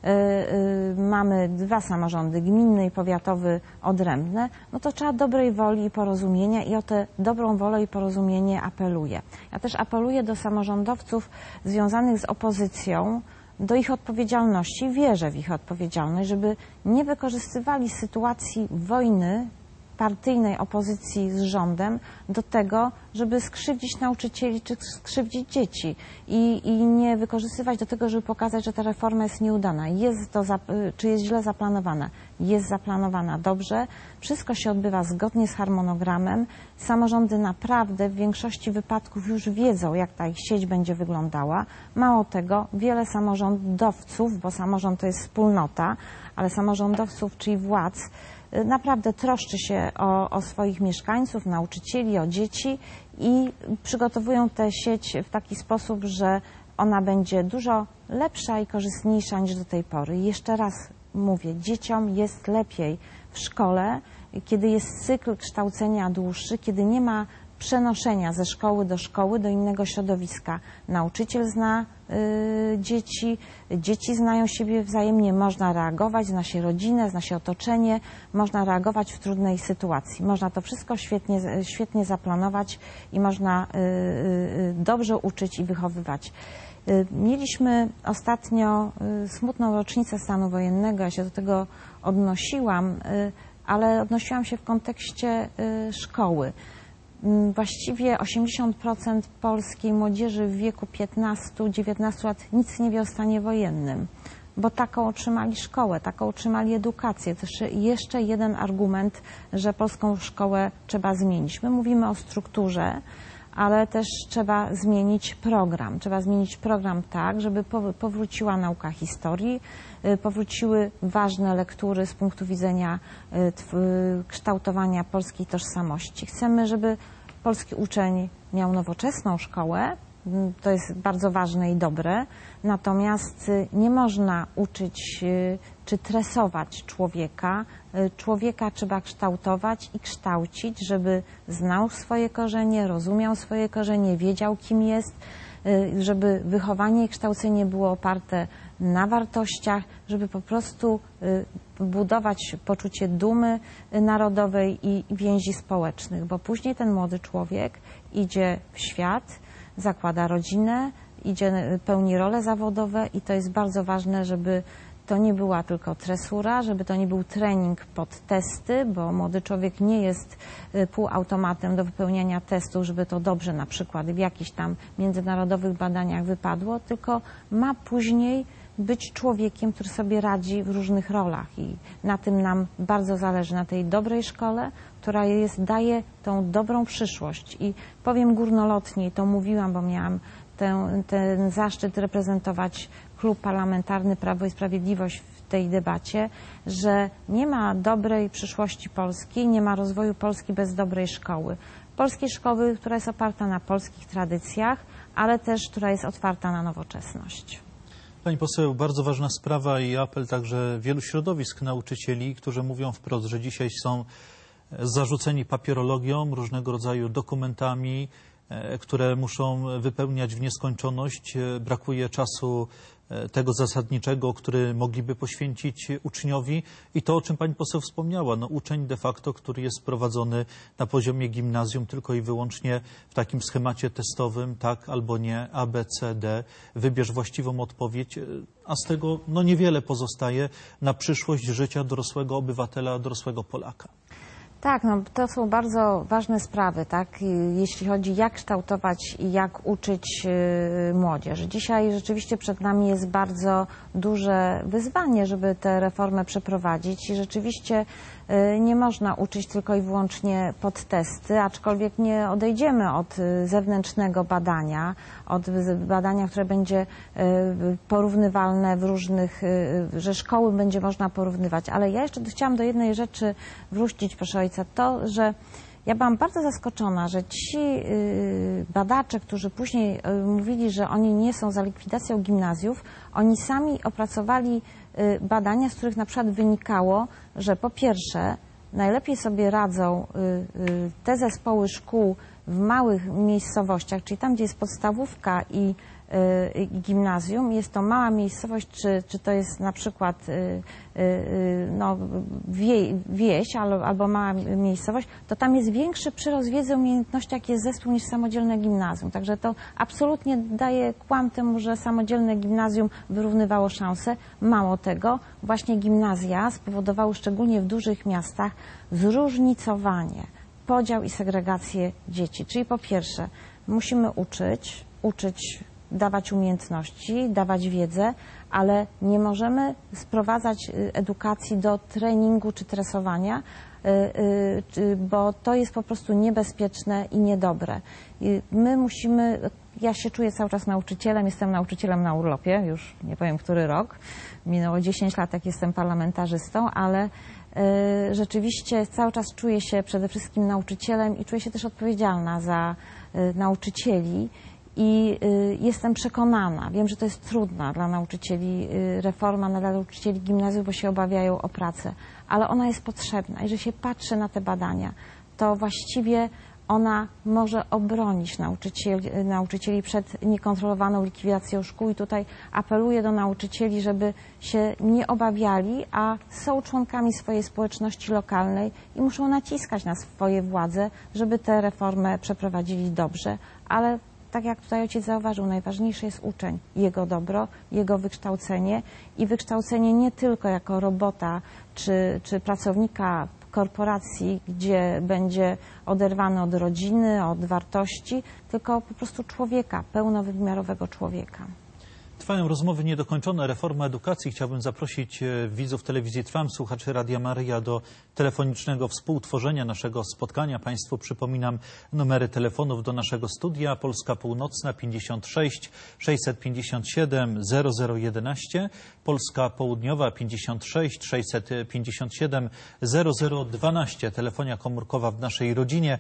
mamy 2 samorządy, gminny i powiatowy odrębne, no to trzeba dobrej woli i porozumienia i o tę dobrą wolę i porozumienie apeluję. Ja też apeluję do samorządowców związanych z opozycją, do ich odpowiedzialności, wierzę w ich odpowiedzialność, żeby nie wykorzystywali sytuacji wojny partyjnej opozycji z rządem do tego, żeby skrzywdzić nauczycieli czy skrzywdzić dzieci i nie wykorzystywać do tego, żeby pokazać, że ta reforma jest nieudana. Czy jest źle zaplanowana? Jest zaplanowana dobrze. Wszystko się odbywa zgodnie z harmonogramem. Samorządy naprawdę w większości wypadków już wiedzą, jak ta ich sieć będzie wyglądała. Mało tego, wiele samorządowców, bo samorząd to jest wspólnota, ale samorządowców, czyli władz, naprawdę troszczy się o swoich mieszkańców, nauczycieli, o dzieci i przygotowują tę sieć w taki sposób, że ona będzie dużo lepsza i korzystniejsza niż do tej pory. I jeszcze raz mówię, dzieciom jest lepiej w szkole, kiedy jest cykl kształcenia dłuższy, kiedy nie ma przenoszenia ze szkoły, do innego środowiska. Nauczyciel zna dzieci, dzieci znają siebie wzajemnie, można reagować, zna się rodzinę, zna się otoczenie, można reagować w trudnej sytuacji. Można to wszystko świetnie zaplanować i można dobrze uczyć i wychowywać. Mieliśmy ostatnio smutną rocznicę stanu wojennego, ja się do tego odnosiłam, ale odnosiłam się w kontekście szkoły. Właściwie 80% polskiej młodzieży w wieku 15-19 lat nic nie wie o stanie wojennym, bo taką otrzymali szkołę, taką otrzymali edukację. To jeszcze jeden argument, że polską szkołę trzeba zmienić. My mówimy o strukturze, ale też trzeba zmienić program. Trzeba zmienić program tak, żeby powróciła nauka historii, powróciły ważne lektury z punktu widzenia kształtowania polskiej tożsamości. Chcemy, żeby polski uczeń miał nowoczesną szkołę, to jest bardzo ważne i dobre, natomiast nie można uczyć czy tresować człowieka. Człowieka trzeba kształtować i kształcić, żeby znał swoje korzenie, rozumiał swoje korzenie, wiedział, kim jest, żeby wychowanie i kształcenie było oparte na wartościach, żeby po prostu budować poczucie dumy narodowej i więzi społecznych, bo później ten młody człowiek idzie w świat, zakłada rodzinę, pełni role zawodowe i to jest bardzo ważne, żeby to nie była tylko tresura, żeby to nie był trening pod testy, bo młody człowiek nie jest półautomatem do wypełniania testów, żeby to dobrze na przykład w jakichś tam międzynarodowych badaniach wypadło, tylko ma później być człowiekiem, który sobie radzi w różnych rolach i na tym nam bardzo zależy, na tej dobrej szkole, która daje tą dobrą przyszłość. I powiem górnolotnie, to mówiłam, bo miałam ten zaszczyt reprezentować klub parlamentarny Prawo i Sprawiedliwość w tej debacie, że nie ma dobrej przyszłości Polski, nie ma rozwoju Polski bez dobrej szkoły. Polskiej szkoły, która jest oparta na polskich tradycjach, ale też która jest otwarta na nowoczesność. Pani poseł, bardzo ważna sprawa i apel także wielu środowisk nauczycieli, którzy mówią wprost, że dzisiaj są zarzuceni papierologią, różnego rodzaju dokumentami, które muszą wypełniać w nieskończoność. Brakuje czasu tego zasadniczego, który mogliby poświęcić uczniowi. I to, o czym pani poseł wspomniała, no, uczeń de facto, który jest prowadzony na poziomie gimnazjum tylko i wyłącznie w takim schemacie testowym, tak albo nie, A, B, C, D, wybierz właściwą odpowiedź, a z tego no, niewiele pozostaje na przyszłość życia dorosłego obywatela, dorosłego Polaka. Tak, no to są bardzo ważne sprawy, tak, jeśli chodzi jak kształtować i jak uczyć młodzież. Dzisiaj rzeczywiście przed nami jest bardzo duże wyzwanie, żeby tę reformę przeprowadzić i rzeczywiście nie można uczyć tylko i wyłącznie pod testy, aczkolwiek nie odejdziemy od zewnętrznego badania, od badania, które będzie porównywalne w różnych, że szkoły będzie można porównywać. Ale ja jeszcze chciałam do jednej rzeczy wrócić, proszę ojca, to, że ja byłam bardzo zaskoczona, że ci badacze, którzy później mówili, że oni nie są za likwidacją gimnazjów, oni sami opracowali badania, z których na przykład wynikało, że po pierwsze najlepiej sobie radzą te zespoły szkół w małych miejscowościach, czyli tam, gdzie jest podstawówka i gimnazjum. Jest to mała miejscowość, czy to jest na przykład no, wieś albo mała miejscowość, to tam jest większy przyrost wiedzy o umiejętnościach, jak jest zespół, niż samodzielne gimnazjum. Także to absolutnie daje kłam temu, że samodzielne gimnazjum wyrównywało szanse. Mało tego, właśnie gimnazja spowodowały szczególnie w dużych miastach zróżnicowanie, podział i segregację dzieci. Czyli po pierwsze musimy uczyć, dawać umiejętności, dawać wiedzę, ale nie możemy sprowadzać edukacji do treningu czy tresowania, bo to jest po prostu niebezpieczne i niedobre. My musimy, ja się czuję cały czas nauczycielem, jestem nauczycielem na urlopie, już nie powiem który rok, minęło 10 lat, jak jestem parlamentarzystą, ale rzeczywiście cały czas czuję się przede wszystkim nauczycielem i czuję się też odpowiedzialna za nauczycieli i jestem przekonana, wiem, że to jest trudna dla nauczycieli reforma, dla nauczycieli gimnazjów, bo się obawiają o pracę, ale ona jest potrzebna i że się patrzy na te badania, to właściwie ona może obronić nauczycieli przed niekontrolowaną likwidacją szkół i tutaj apeluję do nauczycieli, żeby się nie obawiali, a są członkami swojej społeczności lokalnej i muszą naciskać na swoje władze, żeby tę reformę przeprowadzili dobrze, ale tak jak tutaj ojciec zauważył, najważniejszy jest uczeń, jego dobro, jego wykształcenie i wykształcenie nie tylko jako robota czy pracownika korporacji, gdzie będzie oderwany od rodziny, od wartości, tylko po prostu człowieka, pełnowymiarowego człowieka. Trwają rozmowy niedokończone, reforma edukacji. Chciałbym zaprosić widzów telewizji Trwam, słuchaczy Radia Maryja do telefonicznego współtworzenia naszego spotkania. Państwu przypominam numery telefonów do naszego studia. Polska Północna 56 657 0011, Polska Południowa 56 657 0012, telefonia komórkowa w naszej rodzinie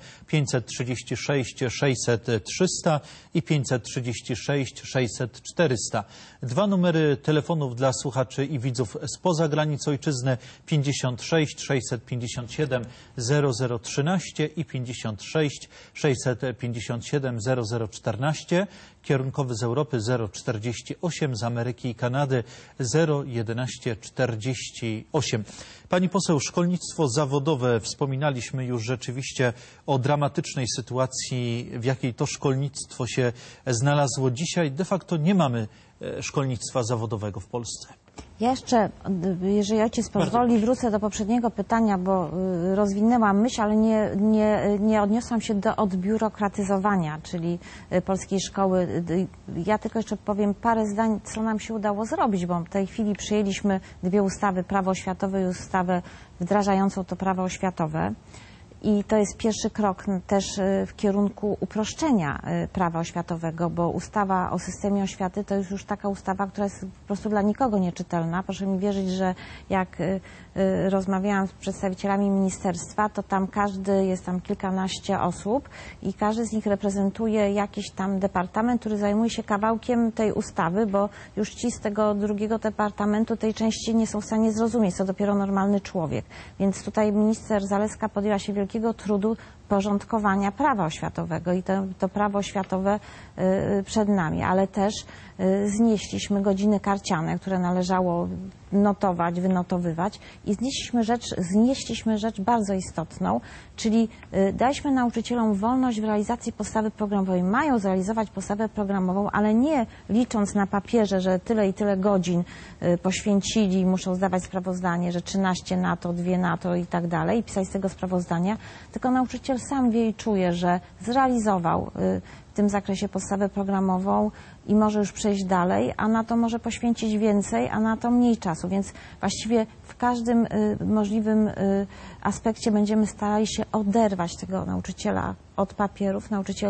536 600 300 i 536 600 400. Dwa numery telefonów dla słuchaczy i widzów spoza granic ojczyzny 56 657 0013 i 56 657 0014, kierunkowy z Europy 048, z Ameryki i Kanady 01148. Pani poseł, szkolnictwo zawodowe, wspominaliśmy już rzeczywiście o dramatycznej sytuacji, w jakiej to szkolnictwo się znalazło. Dzisiaj de facto nie mamy szkolnictwa zawodowego w Polsce. Ja jeszcze, jeżeli ojciec pozwoli, wrócę do poprzedniego pytania, bo rozwinęłam myśl, ale nie odniosłam się do odbiurokratyzowania, czyli polskiej szkoły. Ja tylko jeszcze powiem parę zdań, co nam się udało zrobić, bo w tej chwili przyjęliśmy dwie ustawy, prawo oświatowe i ustawę wdrażającą to prawo oświatowe. I to jest pierwszy krok też w kierunku uproszczenia prawa oświatowego, bo ustawa o systemie oświaty to jest już taka ustawa, która jest po prostu dla nikogo nieczytelna. Proszę mi wierzyć, że jak rozmawiałam z przedstawicielami ministerstwa, to tam jest tam kilkanaście osób i każdy z nich reprezentuje jakiś tam departament, który zajmuje się kawałkiem tej ustawy, bo już ci z tego drugiego departamentu tej części nie są w stanie zrozumieć, co dopiero normalny człowiek. Więc tutaj minister Zalewska podjęła się wielkiego trudu porządkowania prawa oświatowego i to prawo oświatowe przed nami, ale też znieśliśmy godziny karciane, które należało notować, wynotowywać i znieśliśmy rzecz bardzo istotną, czyli daliśmy nauczycielom wolność w realizacji podstawy programowej. Mają zrealizować podstawę programową, ale nie licząc na papierze, że tyle i tyle godzin poświęcili, muszą zdawać sprawozdanie, że 13 na to, 2 na to i tak dalej, i pisać z tego sprawozdania, tylko nauczyciel sam wie i czuje, że zrealizował w tym zakresie podstawę programową i może już przejść dalej, a na to może poświęcić więcej, a na to mniej czasu. Więc właściwie w każdym możliwym aspekcie będziemy starali się oderwać tego nauczyciela od papierów,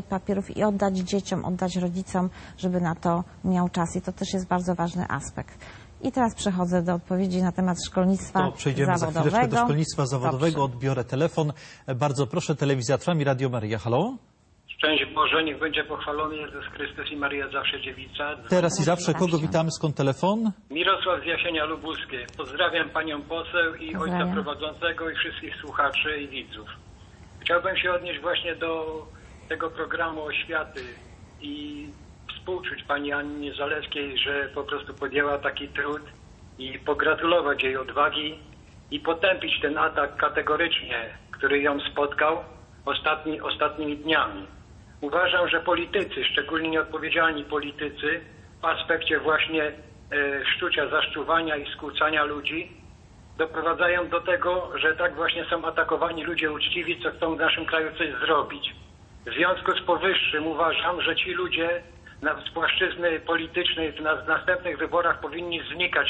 i oddać dzieciom, oddać rodzicom, żeby na to miał czas. I to też jest bardzo ważny aspekt. I teraz przechodzę do odpowiedzi na temat szkolnictwa zawodowego. Przejdziemy za chwileczkę do szkolnictwa zawodowego. Dobrze. Odbiorę telefon. Bardzo proszę, Telewizja Trwam i Radio Maryja. Halo? Szczęść Boże, niech będzie pochwalony Jezus Chrystus i Maryja zawsze dziewica. Teraz i zawsze. Kogo witamy? Skąd telefon? Mirosław z Jasienia Lubuskie. Pozdrawiam panią poseł i ojca prowadzącego i wszystkich słuchaczy i widzów. Chciałbym się odnieść właśnie do tego programu oświaty i współczuć pani Annie Zalewskiej, że po prostu podjęła taki trud i pogratulować jej odwagi i potępić ten atak kategorycznie, który ją spotkał ostatnimi dniami. Uważam, że politycy, szczególnie nieodpowiedzialni politycy, w aspekcie właśnie szczucia, zaszczuwania i skłócania ludzi, doprowadzają do tego, że tak właśnie są atakowani ludzie uczciwi, co chcą w naszym kraju coś zrobić. W związku z powyższym uważam, że ci ludzie z płaszczyzny politycznej w następnych wyborach powinni znikać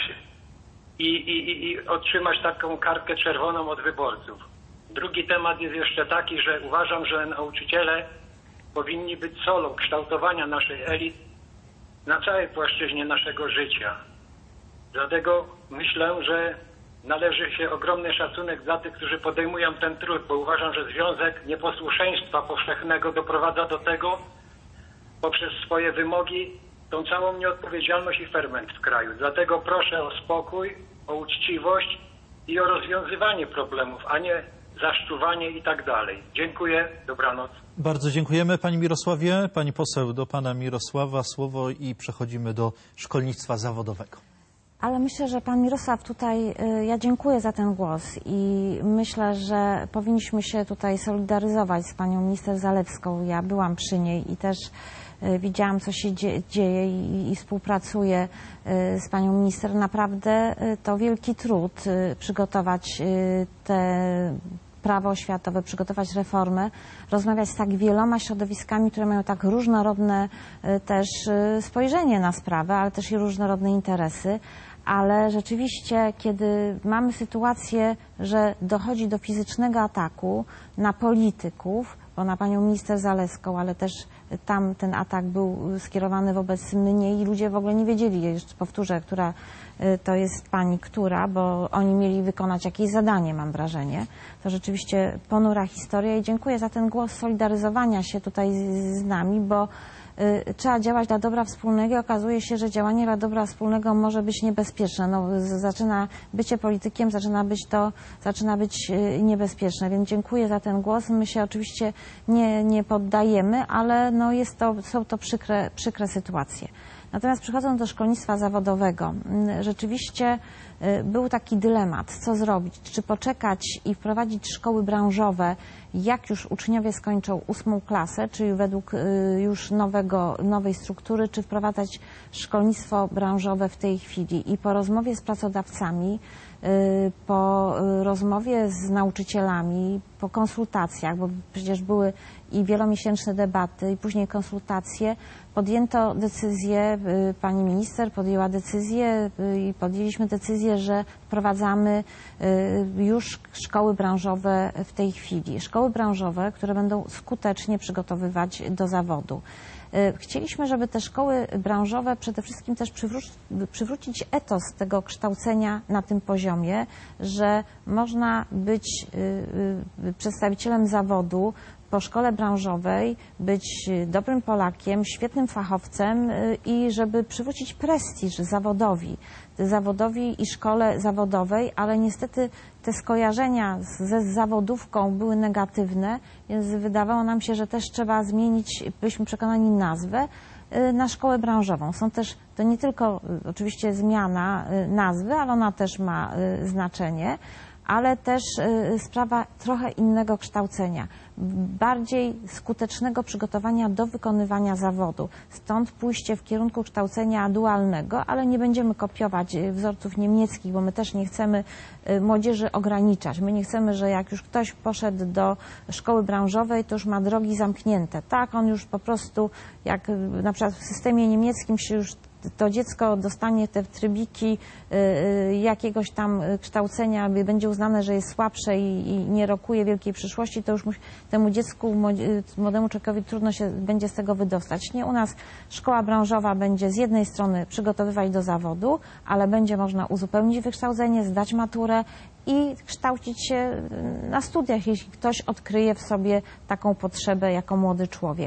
i otrzymać taką kartkę czerwoną od wyborców. Drugi temat jest jeszcze taki, że uważam, że nauczyciele powinni być solą kształtowania naszej elit na całej płaszczyźnie naszego życia. Dlatego myślę, że należy się ogromny szacunek dla tych, którzy podejmują ten trud, bo uważam, że związek nieposłuszeństwa powszechnego doprowadza do tego, poprzez swoje wymogi, tą całą nieodpowiedzialność i ferment w kraju. Dlatego proszę o spokój, o uczciwość i o rozwiązywanie problemów, a nie zaszczuwanie i tak dalej. Dziękuję, dobranoc. Bardzo dziękujemy Pani Mirosławie. Pani poseł, do Pana Mirosława słowo i przechodzimy do szkolnictwa zawodowego. Ale myślę, że pan Mirosław tutaj, ja dziękuję za ten głos i myślę, że powinniśmy się tutaj solidaryzować z panią minister Zalewską. Ja byłam przy niej i też widziałam, co się dzieje i współpracuję z panią minister. Naprawdę to wielki trud przygotować te prawo oświatowe, przygotować reformę, rozmawiać z tak wieloma środowiskami, które mają tak różnorodne też spojrzenie na sprawę, ale też i różnorodne interesy. Ale rzeczywiście, kiedy mamy sytuację, że dochodzi do fizycznego ataku na polityków, bo na panią minister Zalewską, ale też tam ten atak był skierowany wobec mnie i ludzie w ogóle nie wiedzieli, jeszcze powtórzę, która to jest pani, bo oni mieli wykonać jakieś zadanie, mam wrażenie. To rzeczywiście ponura historia i dziękuję za ten głos solidaryzowania się tutaj z nami, bo trzeba działać dla dobra wspólnego i okazuje się, że działanie dla dobra wspólnego może być niebezpieczne. Bycie politykiem zaczyna być niebezpieczne, więc dziękuję za ten głos. My się oczywiście nie poddajemy, ale są to przykre sytuacje. Natomiast przechodząc do szkolnictwa zawodowego, rzeczywiście był taki dylemat, co zrobić, czy poczekać i wprowadzić szkoły branżowe, jak już uczniowie skończą 8. klasę, czyli według już nowej struktury, czy wprowadzać szkolnictwo branżowe w tej chwili. I po rozmowie z pracodawcami, po rozmowie z nauczycielami, po konsultacjach, bo przecież były i wielomiesięczne debaty i później konsultacje, podjęto decyzję, pani minister podjęła decyzję i podjęliśmy decyzję, że wprowadzamy już szkoły branżowe w tej chwili. Szkoły branżowe, które będą skutecznie przygotowywać do zawodu. Chcieliśmy, żeby te szkoły branżowe przede wszystkim też przywrócić etos tego kształcenia na tym poziomie, że można być przedstawicielem zawodu po szkole branżowej, być dobrym Polakiem, świetnym fachowcem i żeby przywrócić prestiż zawodowi i szkole zawodowej, ale niestety te skojarzenia ze zawodówką były negatywne, więc wydawało nam się, że też trzeba zmienić, byliśmy przekonani, nazwę na szkołę branżową. To nie tylko oczywiście zmiana nazwy, ale ona też ma znaczenie, ale też sprawa trochę innego kształcenia, bardziej skutecznego przygotowania do wykonywania zawodu. Stąd pójście w kierunku kształcenia dualnego, ale nie będziemy kopiować wzorców niemieckich, bo my też nie chcemy młodzieży ograniczać. My nie chcemy, że jak już ktoś poszedł do szkoły branżowej, to już ma drogi zamknięte. Tak, on już po prostu, jak na przykład w systemie niemieckim się już to dziecko dostanie te trybiki jakiegoś tam kształcenia, będzie uznane, że jest słabsze i nie rokuje wielkiej przyszłości, to już temu dziecku, młodemu człowiekowi trudno się będzie z tego wydostać. Nie, u nas szkoła branżowa będzie z jednej strony przygotowywać do zawodu, ale będzie można uzupełnić wykształcenie, zdać maturę i kształcić się na studiach, jeśli ktoś odkryje w sobie taką potrzebę jako młody człowiek.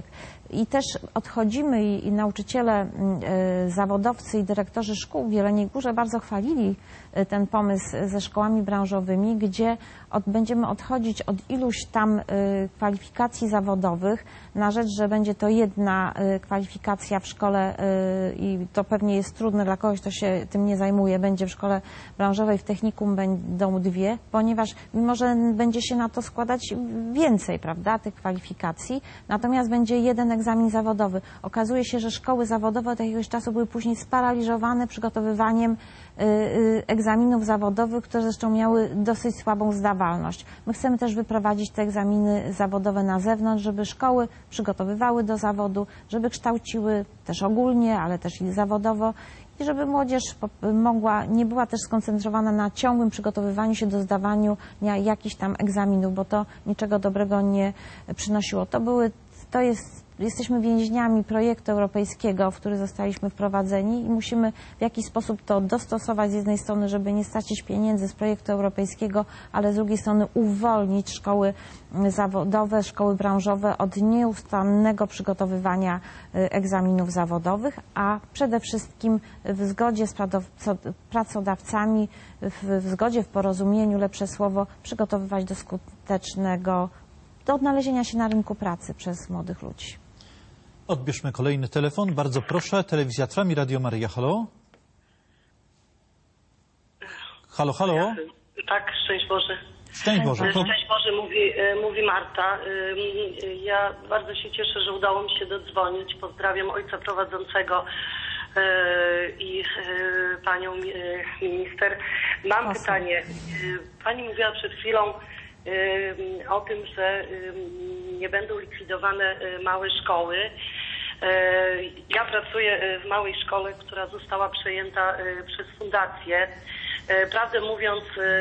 I też odchodzimy i nauczyciele, zawodowcy i dyrektorzy szkół w Jeleniej Górze bardzo chwalili ten pomysł ze szkołami branżowymi, gdzie będziemy odchodzić od iluś tam kwalifikacji zawodowych na rzecz, że będzie to jedna kwalifikacja w szkole i to pewnie jest trudne dla kogoś, kto się tym nie zajmuje. Będzie w szkole branżowej, w technikum będą dwie, ponieważ mimo, że będzie się na to składać więcej, prawda, tych kwalifikacji, natomiast będzie jeden egzamin zawodowy. Okazuje się, że szkoły zawodowe od jakiegoś czasu były później sparaliżowane przygotowywaniem egzaminów zawodowych, które zresztą miały dosyć słabą zdawalność. My chcemy też wyprowadzić te egzaminy zawodowe na zewnątrz, żeby szkoły przygotowywały do zawodu, żeby kształciły też ogólnie, ale też i zawodowo i żeby młodzież nie była też skoncentrowana na ciągłym przygotowywaniu się do zdawaniu jakichś tam egzaminów, bo to niczego dobrego nie przynosiło. Jesteśmy więźniami projektu europejskiego, w który zostaliśmy wprowadzeni i musimy w jakiś sposób to dostosować z jednej strony, żeby nie stracić pieniędzy z projektu europejskiego, ale z drugiej strony uwolnić szkoły zawodowe, szkoły branżowe od nieustannego przygotowywania egzaminów zawodowych, a przede wszystkim w zgodzie z pracodawcami, w zgodzie, w porozumieniu, lepsze słowo, przygotowywać do odnalezienia się na rynku pracy przez młodych ludzi. Odbierzmy kolejny telefon. Bardzo proszę. Telewizja Trwam i Radio Maryja. Halo? Halo, halo? Tak, szczęść Boże. Szczęść Boże. Szczęść Boże, mówi Marta. Ja bardzo się cieszę, że udało mi się dodzwonić. Pozdrawiam ojca prowadzącego i panią minister. Mam pytanie. Pani mówiła przed chwilą o tym, że nie będą likwidowane małe szkoły. Ja pracuję w małej szkole, która została przejęta przez fundację. Prawdę mówiąc,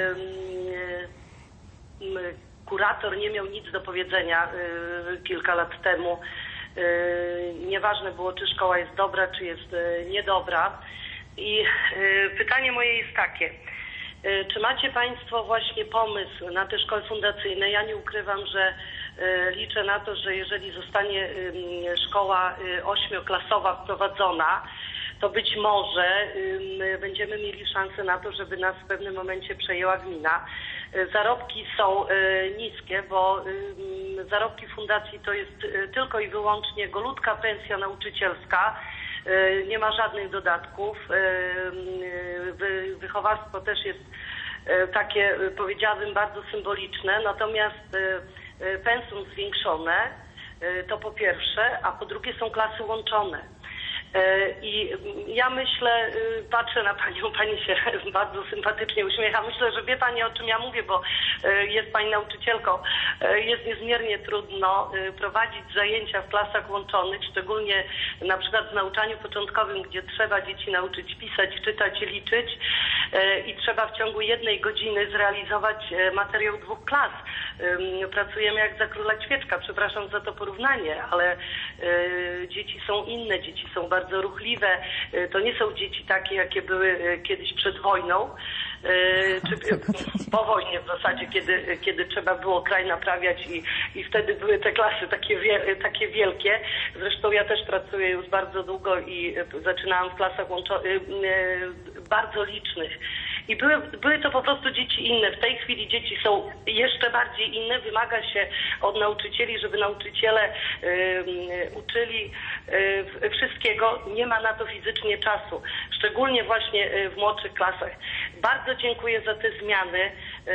kurator nie miał nic do powiedzenia kilka lat temu. Nieważne było, czy szkoła jest dobra, czy jest niedobra. I pytanie moje jest takie. Czy macie Państwo właśnie pomysł na te szkoły fundacyjne? Ja nie ukrywam, że liczę na to, że jeżeli zostanie szkoła 8-klasowa wprowadzona, to być może będziemy mieli szansę na to, żeby nas w pewnym momencie przejęła gmina. Zarobki są niskie, bo zarobki fundacji to jest tylko i wyłącznie golutka pensja nauczycielska. Nie ma żadnych dodatków. Wychowawstwo też jest takie, powiedziałabym, bardzo symboliczne, natomiast pensum zwiększone, to po pierwsze, a po drugie są klasy łączone. I ja myślę, patrzę na Panią, Pani się bardzo sympatycznie uśmiecha. Myślę, że wie Pani, o czym ja mówię, bo jest Pani nauczycielką. Jest niezmiernie trudno prowadzić zajęcia w klasach łączonych, szczególnie na przykład w nauczaniu początkowym, gdzie trzeba dzieci nauczyć pisać, czytać i liczyć i trzeba w ciągu 1 godziny zrealizować materiał 2 klas. Pracujemy jak za króla ćwieczka, przepraszam za to porównanie, ale dzieci są inne, dzieci są bardzo ruchliwe. To nie są dzieci takie, jakie były kiedyś przed wojną, czy po wojnie w zasadzie, kiedy trzeba było kraj naprawiać i wtedy były te klasy takie wielkie. Zresztą ja też pracuję już bardzo długo i zaczynałam w klasach bardzo licznych. I były to po prostu dzieci inne. W tej chwili dzieci są jeszcze bardziej inne. Wymaga się od nauczycieli, żeby nauczyciele uczyli wszystkiego. Nie ma na to fizycznie czasu. Szczególnie właśnie w młodszych klasach. Bardzo dziękuję za te zmiany.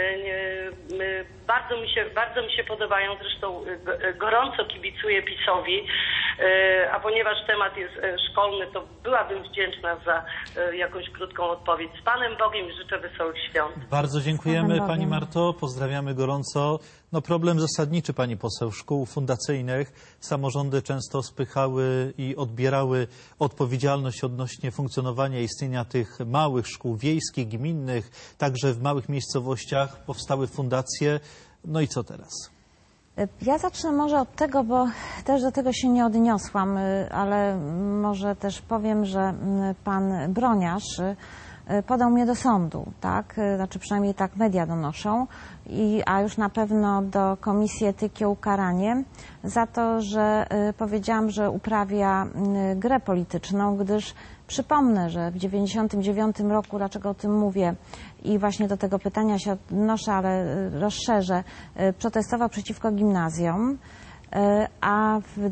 Bardzo mi się podobają. Zresztą gorąco kibicuję PiS-owi. A ponieważ temat jest szkolny, to byłabym wdzięczna za jakąś krótką odpowiedź. Z Panem Bogiem życzę wesołych świąt. Bardzo dziękujemy Pani Marto, pozdrawiamy gorąco. No problem zasadniczy, Pani poseł, szkół fundacyjnych. Samorządy często spychały i odbierały odpowiedzialność odnośnie funkcjonowania i istnienia tych małych szkół wiejskich, gminnych, także w małych miejscowościach powstały fundacje. No i co teraz? Ja zacznę może od tego, bo też do tego się nie odniosłam, ale może też powiem, że pan Broniarz podał mnie do sądu, tak? Znaczy przynajmniej tak media donoszą, a już na pewno do Komisji Etyki o ukaranie za to, że powiedziałam, że uprawia grę polityczną, gdyż przypomnę, że w 1999 roku, dlaczego o tym mówię i właśnie do tego pytania się odnoszę, ale rozszerzę, protestował przeciwko gimnazjom. A w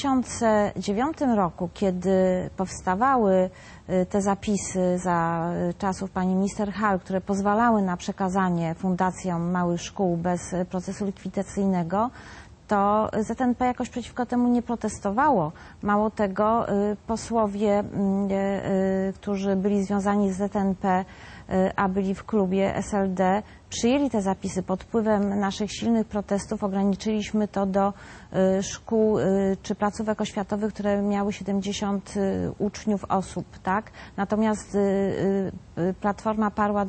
2009 roku, kiedy powstawały te zapisy za czasów pani minister Hall, które pozwalały na przekazanie fundacjom małych szkół bez procesu likwidacyjnego, to ZNP jakoś przeciwko temu nie protestowało. Mało tego, posłowie, którzy byli związani z ZNP, a byli w klubie SLD, przyjęli te zapisy pod wpływem naszych silnych protestów. Ograniczyliśmy to do szkół czy placówek oświatowych, które miały 70 uczniów, osób, tak? Natomiast Platforma parło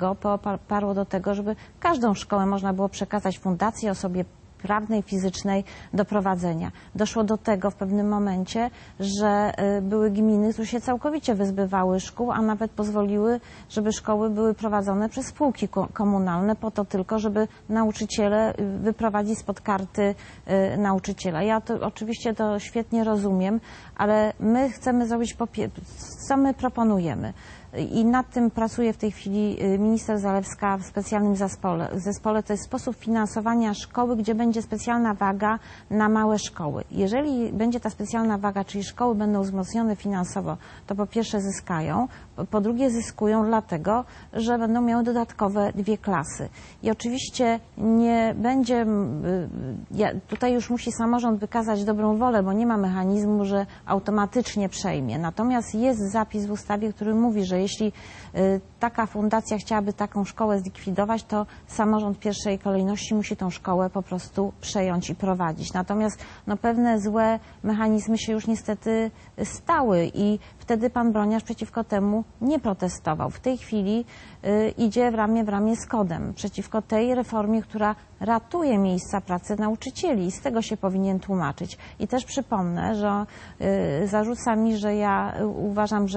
do tego, żeby każdą szkołę można było przekazać fundacji, osobie prawnej, fizycznej do prowadzenia. Doszło do tego w pewnym momencie, że były gminy, które się całkowicie wyzbywały szkół, a nawet pozwoliły, żeby szkoły były prowadzone przez spółki komunalne po to tylko, żeby nauczyciele wyprowadzić spod karty nauczyciela. Ja to oczywiście to świetnie rozumiem, ale my chcemy zrobić, co my proponujemy. I nad tym pracuje w tej chwili minister Zalewska w specjalnym zespole. To jest sposób finansowania szkoły, gdzie będzie specjalna waga na małe szkoły. Jeżeli będzie ta specjalna waga, czyli szkoły będą wzmocnione finansowo, to po pierwsze zyskają, po drugie zyskują dlatego, że będą miały dodatkowe 2 klasy. I oczywiście nie będzie, tutaj już musi samorząd wykazać dobrą wolę, bo nie ma mechanizmu, że automatycznie przejmie. Natomiast jest zapis w ustawie, który mówi, że jeśli taka fundacja chciałaby taką szkołę zlikwidować, to samorząd w pierwszej kolejności musi tą szkołę po prostu przejąć i prowadzić. Natomiast pewne złe mechanizmy się już niestety stały i wtedy pan Broniarz przeciwko temu nie protestował. W tej chwili idzie w ramię z KOD-em przeciwko tej reformie, która ratuje miejsca pracy nauczycieli i z tego się powinien tłumaczyć. I też przypomnę, że zarzuca mi, że ja uważam,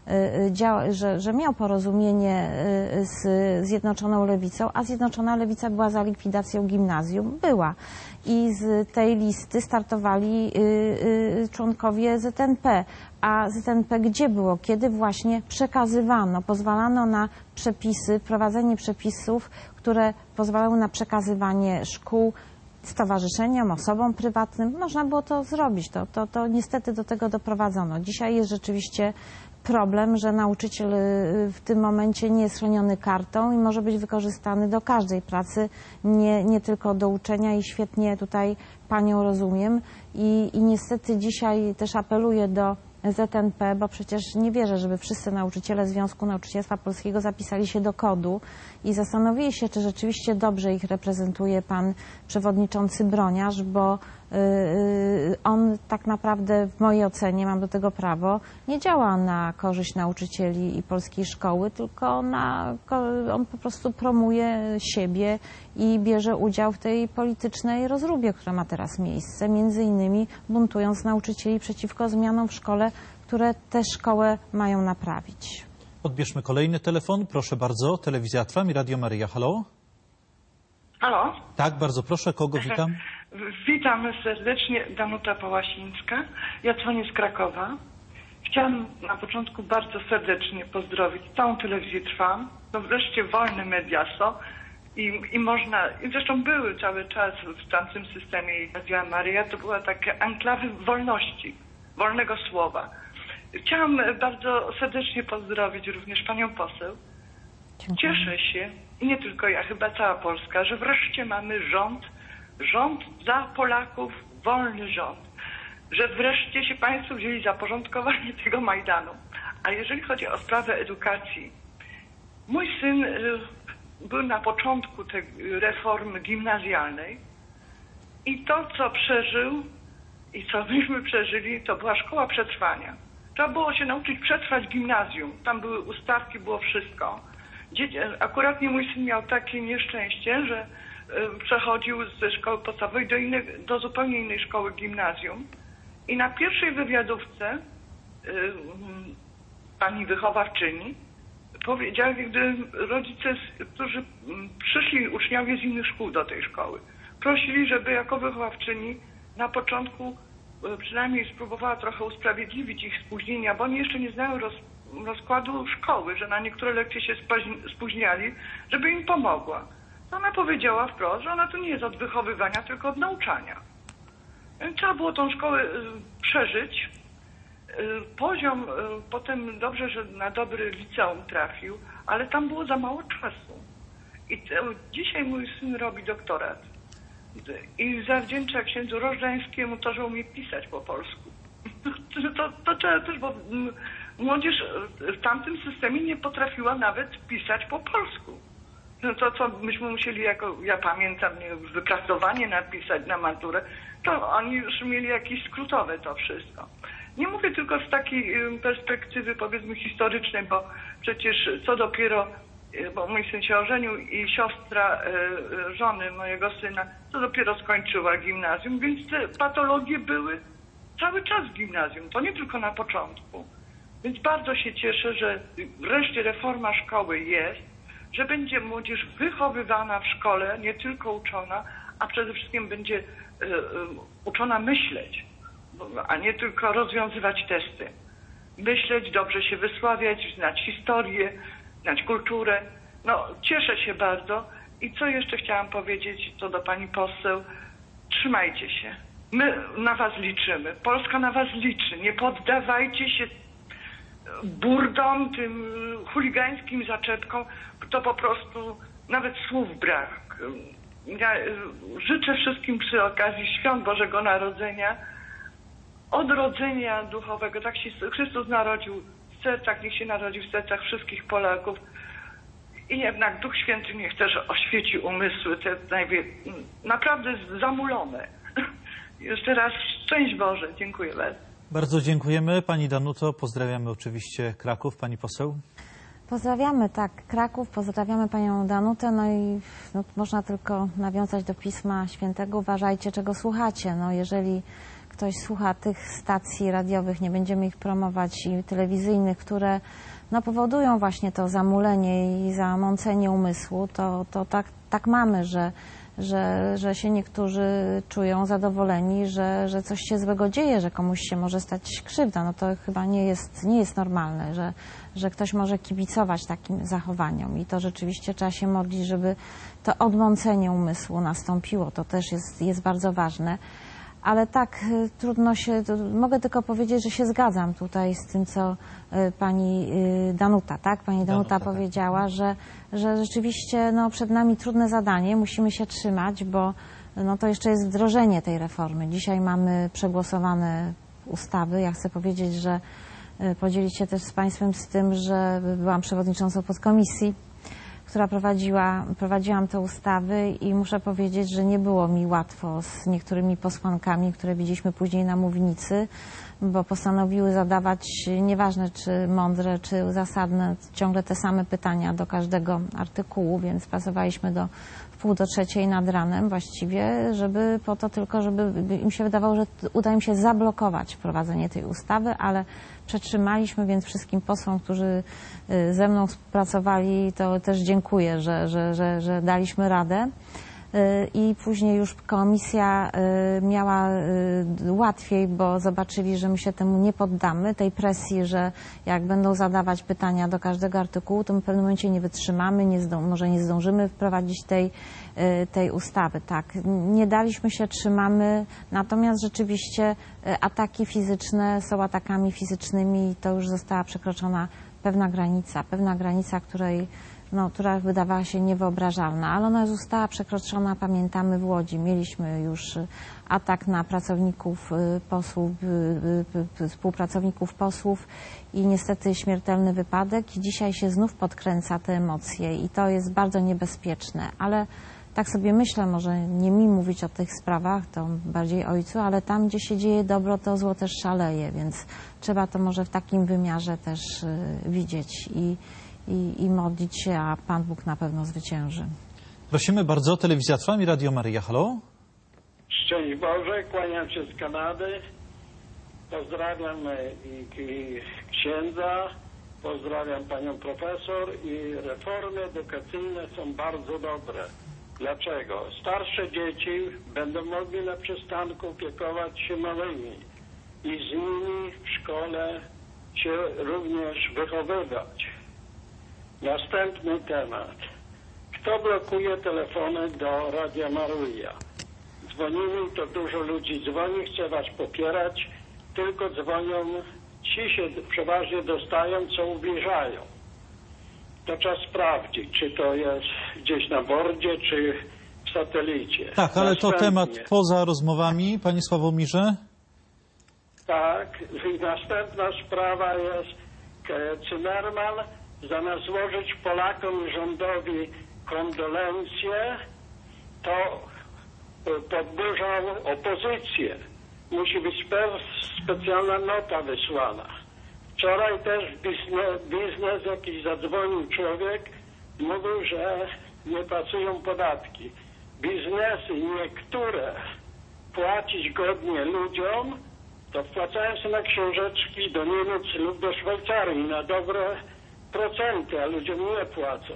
że miał porozumienie z Zjednoczoną Lewicą, a Zjednoczona Lewica była za likwidacją gimnazjum. Była. I z tej listy startowali członkowie ZNP. A ZNP gdzie było? Kiedy właśnie przekazywano, pozwalano na przepisy, wprowadzenie przepisów, które pozwalały na przekazywanie szkół stowarzyszeniom, osobom prywatnym. Można było to zrobić. To niestety do tego doprowadzono. Dzisiaj jest rzeczywiście problem, że nauczyciel w tym momencie nie jest chroniony kartą i może być wykorzystany do każdej pracy, nie tylko do uczenia i świetnie tutaj panią rozumiem. I niestety dzisiaj też apeluję do ZNP, bo przecież nie wierzę, żeby wszyscy nauczyciele Związku Nauczycielstwa Polskiego zapisali się do KOD-u i zastanowili się, czy rzeczywiście dobrze ich reprezentuje pan przewodniczący Broniarz, bo on tak naprawdę w mojej ocenie, mam do tego prawo, nie działa na korzyść nauczycieli i polskiej szkoły, tylko on po prostu promuje siebie i bierze udział w tej politycznej rozróbie, która ma teraz miejsce, między innymi buntując nauczycieli przeciwko zmianom w szkole, które tę szkołę mają naprawić. Odbierzmy kolejny telefon. Proszę bardzo. Telewizja Trwam i Radio Maryja. Halo? Halo? Tak, bardzo proszę. Kogo witam? Witam serdecznie. Danuta Pałasińska. Ja dzwonię z Krakowa. Chciałam na początku bardzo serdecznie pozdrowić całą telewizję Trwam. No wreszcie wolne media są i można, i zresztą były cały czas w tamtym systemie Radia Maryja, to była takie enklawy wolności, wolnego słowa. Chciałam bardzo serdecznie pozdrowić również panią poseł. Cieszę się, i nie tylko ja, chyba cała Polska, że wreszcie mamy rząd za Polaków, wolny rząd. Że wreszcie się państwo wzięli za porządkowanie tego Majdanu. A jeżeli chodzi o sprawę edukacji, mój syn był na początku tej reformy gimnazjalnej i to, co przeżył i co myśmy przeżyli, to była szkoła przetrwania. Trzeba było się nauczyć przetrwać gimnazjum. Tam były ustawki, było wszystko. Akurat mój syn miał takie nieszczęście, że przechodził ze szkoły podstawowej do zupełnie innej szkoły gimnazjum. I na pierwszej wywiadówce pani wychowawczyni powiedzieli, gdy rodzice, którzy przyszli uczniowie z innych szkół do tej szkoły, prosili, żeby jako wychowawczyni na początku przynajmniej spróbowała trochę usprawiedliwić ich spóźnienia, bo oni jeszcze nie znają rozkładu szkoły, że na niektóre lekcje się spóźniali, żeby im pomogła. To ona powiedziała wprost, że ona tu nie jest od wychowywania, tylko od nauczania. Więc trzeba było tą szkołę przeżyć. Poziom potem dobrze, że na dobry liceum trafił, ale tam było za mało czasu. I dzisiaj mój syn robi doktorat. I zawdzięcza księdzu Rożdańskiemu to, że umie pisać po polsku. To trzeba też, bo młodzież w tamtym systemie nie potrafiła nawet pisać po polsku. No to co myśmy musieli, ja pamiętam, wypracowanie napisać na maturę, to oni już mieli jakieś skrótowe to wszystko. Nie mówię tylko z takiej perspektywy, powiedzmy, historycznej, bo przecież co dopiero, bo mój syn się ożenił i siostra żony mojego syna to dopiero skończyła gimnazjum, więc te patologie były cały czas w gimnazjum, to nie tylko na początku. Więc bardzo się cieszę, że wreszcie reforma szkoły jest, że będzie młodzież wychowywana w szkole, nie tylko uczona, a przede wszystkim będzie uczona myśleć, a nie tylko rozwiązywać testy. Myśleć, dobrze się wysławiać, znać historię, znać kulturę. No, cieszę się bardzo. I co jeszcze chciałam powiedzieć, to do pani poseł, trzymajcie się. My na was liczymy. Polska na was liczy. Nie poddawajcie się burdom, tym chuligańskim zaczepkom, to po prostu nawet słów brak. Ja życzę wszystkim przy okazji świąt Bożego Narodzenia odrodzenia duchowego. Tak się Chrystus narodził w sercach, niech się narodził w sercach wszystkich Polaków. I jednak Duch Święty niech też oświeci umysły te naprawdę zamulone. Jeszcze raz szczęść Boże. Dziękuję bardzo. Bardzo dziękujemy. Pani Danuto, pozdrawiamy oczywiście Kraków. Pani poseł? Pozdrawiamy, tak, Kraków, pozdrawiamy panią Danutę, no i można tylko nawiązać do Pisma Świętego. Uważajcie, czego słuchacie. No, jeżeli ktoś słucha tych stacji radiowych, nie będziemy ich promować, i telewizyjnych, które powodują właśnie to zamulenie i zamącenie umysłu, to tak mamy, że się niektórzy czują zadowoleni, że coś się złego dzieje, że komuś się może stać krzywda. No to chyba nie jest normalne, że ktoś może kibicować takim zachowaniom i to rzeczywiście trzeba się modlić, żeby to odmącenie umysłu nastąpiło. To też jest bardzo ważne. Ale tak, trudno się, mogę tylko powiedzieć, że się zgadzam tutaj z tym, co pani Danuta, tak? Pani Danuta powiedziała, że rzeczywiście przed nami trudne zadanie, musimy się trzymać, bo to jeszcze jest wdrożenie tej reformy. Dzisiaj mamy przegłosowane ustawy. Ja chcę powiedzieć, że podzielić się też z państwem z tym, że byłam przewodniczącą podkomisji, która prowadziłam te ustawy i muszę powiedzieć, że nie było mi łatwo z niektórymi posłankami, które widzieliśmy później na mównicy, bo postanowiły zadawać, nieważne czy mądre, czy zasadne, ciągle te same pytania do każdego artykułu, więc pracowaliśmy do 2:30 nad ranem właściwie, żeby po to tylko, żeby im się wydawało, że uda im się zablokować wprowadzenie tej ustawy, ale przetrzymaliśmy, więc wszystkim posłom, którzy ze mną współpracowali, to też dziękuję, że daliśmy radę. I później już komisja miała łatwiej, bo zobaczyli, że my się temu nie poddamy, tej presji, że jak będą zadawać pytania do każdego artykułu, to my w pewnym momencie nie wytrzymamy, może nie zdążymy wprowadzić tej ustawy. Tak, nie daliśmy się, trzymamy, natomiast rzeczywiście ataki fizyczne są atakami fizycznymi i to już została przekroczona pewna granica, która wydawała się niewyobrażalna, ale ona została przekroczona. Pamiętamy, w Łodzi mieliśmy już atak na pracowników posłów, współpracowników posłów i niestety śmiertelny wypadek. I dzisiaj się znów podkręca te emocje i to jest bardzo niebezpieczne, ale tak sobie myślę, może nie mi mówić o tych sprawach, to bardziej ojcu, ale tam, gdzie się dzieje dobro, to zło też szaleje, więc trzeba to może w takim wymiarze też widzieć i modlić się, a Pan Bóg na pewno zwycięży. Prosimy bardzo. Telewizja Trwam i Radio Maryja. Halo? Szczęść Boże, kłaniam się z Kanady. Pozdrawiam i księdza Pozdrawiam panią profesor i reformy edukacyjne są bardzo dobre. Dlaczego? Starsze dzieci będą mogli na przystanku opiekować się małymi i z nimi w szkole się również wychowywać. Następny temat. Kto blokuje telefony do Radia Maryja? Dzwonimy, to dużo ludzi dzwoni, chce was popierać, tylko dzwonią, ci się przeważnie dostają, co ubliżają. To trzeba sprawdzić, czy to jest gdzieś na bordzie, czy w satelicie. Tak, ale to temat poza rozmowami, panie Sławomirze. Tak, i następna sprawa jest, Zimmerman zamiast złożyć Polakom i rządowi kondolencje, to podburzał opozycję. Musi być specjalna nota wysłana. Wczoraj też biznes jakiś zadzwonił człowiek, mówił, że nie płacują podatki. Biznesy niektóre płacić godnie ludziom, to wpłacają się na książeczki do Niemiec lub do Szwajcarii na dobre procenty, a ludziom nie płacą.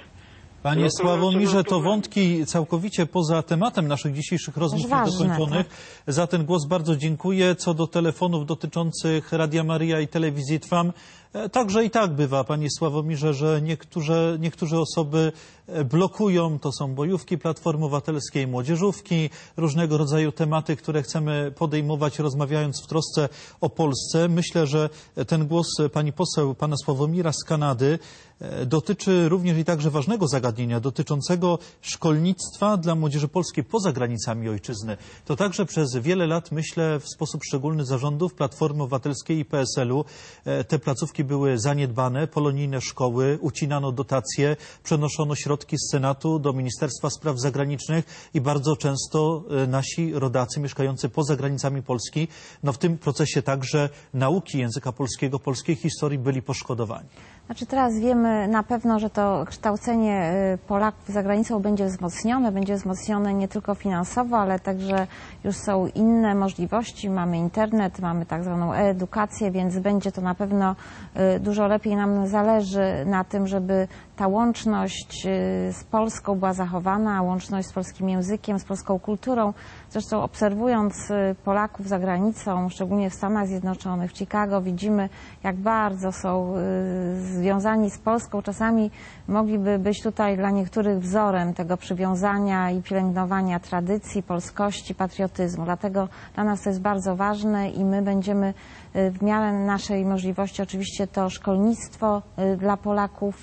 Panie Sławomirze, to wątki całkowicie poza tematem naszych dzisiejszych rozmów niedokończonych. Za ten głos bardzo dziękuję. Co do telefonów dotyczących Radia Maryja i Telewizji Trwam, także i tak bywa, panie Sławomirze, że niektóre osoby blokują, to są bojówki Platformy Obywatelskiej, młodzieżówki, różnego rodzaju tematy, które chcemy podejmować, rozmawiając w trosce o Polsce. Myślę, że ten głos pani poseł, pana Sławomira z Kanady dotyczy również i także ważnego zagadnienia dotyczącego szkolnictwa dla młodzieży polskiej poza granicami ojczyzny. To także przez wiele lat, myślę, w sposób szczególny zarządów Platformy Obywatelskiej i PSL-u te placówki były zaniedbane, polonijne szkoły, ucinano dotacje, przenoszono środki z Senatu do Ministerstwa Spraw Zagranicznych i bardzo często nasi rodacy mieszkający poza granicami Polski, w tym procesie także nauki języka polskiego, polskiej historii byli poszkodowani. Znaczy teraz wiemy na pewno, że to kształcenie Polaków za granicą będzie wzmocnione nie tylko finansowo, ale także już są inne możliwości. Mamy internet, mamy tak zwaną e-edukację, więc będzie to na pewno dużo lepiej. Nam zależy na tym, żeby ta łączność z Polską była zachowana, łączność z polskim językiem, z polską kulturą. Zresztą obserwując Polaków za granicą, szczególnie w Stanach Zjednoczonych, w Chicago, widzimy, jak bardzo są związani z Polską. Czasami mogliby być tutaj dla niektórych wzorem tego przywiązania i pielęgnowania tradycji, polskości, patriotyzmu. Dlatego dla nas to jest bardzo ważne i my będziemy w miarę naszej możliwości oczywiście to szkolnictwo dla Polaków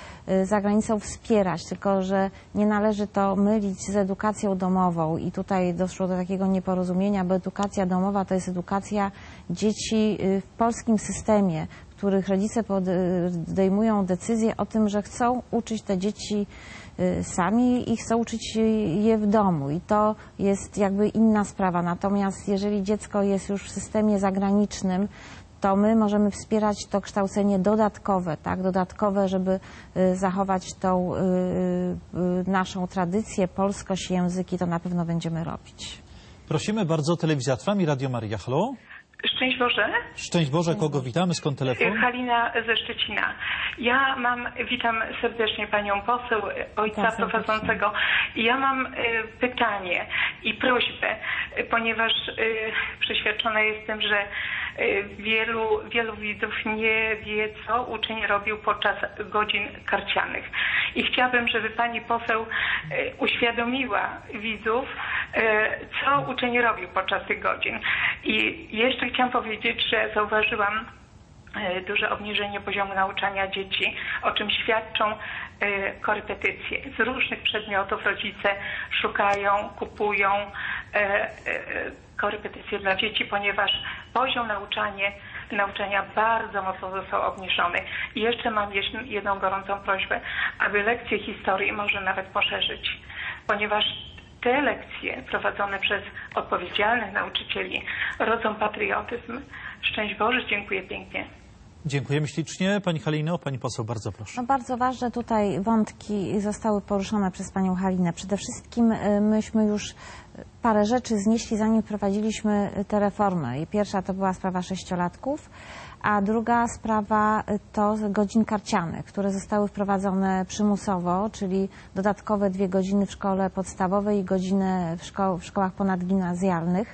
za granicą wspierać, tylko że nie należy to mylić z edukacją domową i tutaj doszło do takiego nieporozumienia, bo edukacja domowa to jest edukacja dzieci w polskim systemie, których rodzice podejmują decyzję o tym, że chcą uczyć te dzieci sami i chcą uczyć je w domu i to jest jakby inna sprawa. Natomiast jeżeli dziecko jest już w systemie zagranicznym, to my możemy wspierać to kształcenie dodatkowe, tak? Dodatkowe, żeby zachować tą naszą tradycję, polskość, języki, to na pewno będziemy robić. Prosimy bardzo, Telewizja Trwam i Radio Maryja. Halo? Szczęść Boże. Szczęść Boże, kogo witamy? Skąd telefon? Halina ze Szczecina. Ja witam serdecznie panią poseł, ojca prowadzącego. Ja mam pytanie i prośbę, ponieważ przeświadczona jestem, że wielu widzów nie wie, co uczeń robił podczas godzin karcianych. I chciałabym, żeby pani poseł uświadomiła widzów, co uczeń robił podczas tych godzin. I jeszcze chciałam powiedzieć, że zauważyłam duże obniżenie poziomu nauczania dzieci, o czym świadczą korepetycje. Z różnych przedmiotów rodzice szukają, kupują korepetycje dla dzieci, ponieważ poziom nauczania bardzo mocno został obniżony. I jeszcze mam jedną gorącą prośbę, aby lekcje historii może nawet poszerzyć, ponieważ te lekcje prowadzone przez odpowiedzialnych nauczycieli rodzą patriotyzm. Szczęść Boże, dziękuję pięknie. Dziękujemy ślicznie. Pani Halino, pani poseł, bardzo proszę. No bardzo ważne tutaj wątki zostały poruszone przez panią Halinę. Przede wszystkim myśmy już parę rzeczy znieśli, zanim wprowadziliśmy tę reformę. I pierwsza to była sprawa 6-latków, A druga sprawa to godzin karcianych, które zostały wprowadzone przymusowo, czyli dodatkowe 2 godziny w szkole podstawowej i godzinę w szkołach ponadgimnazjalnych,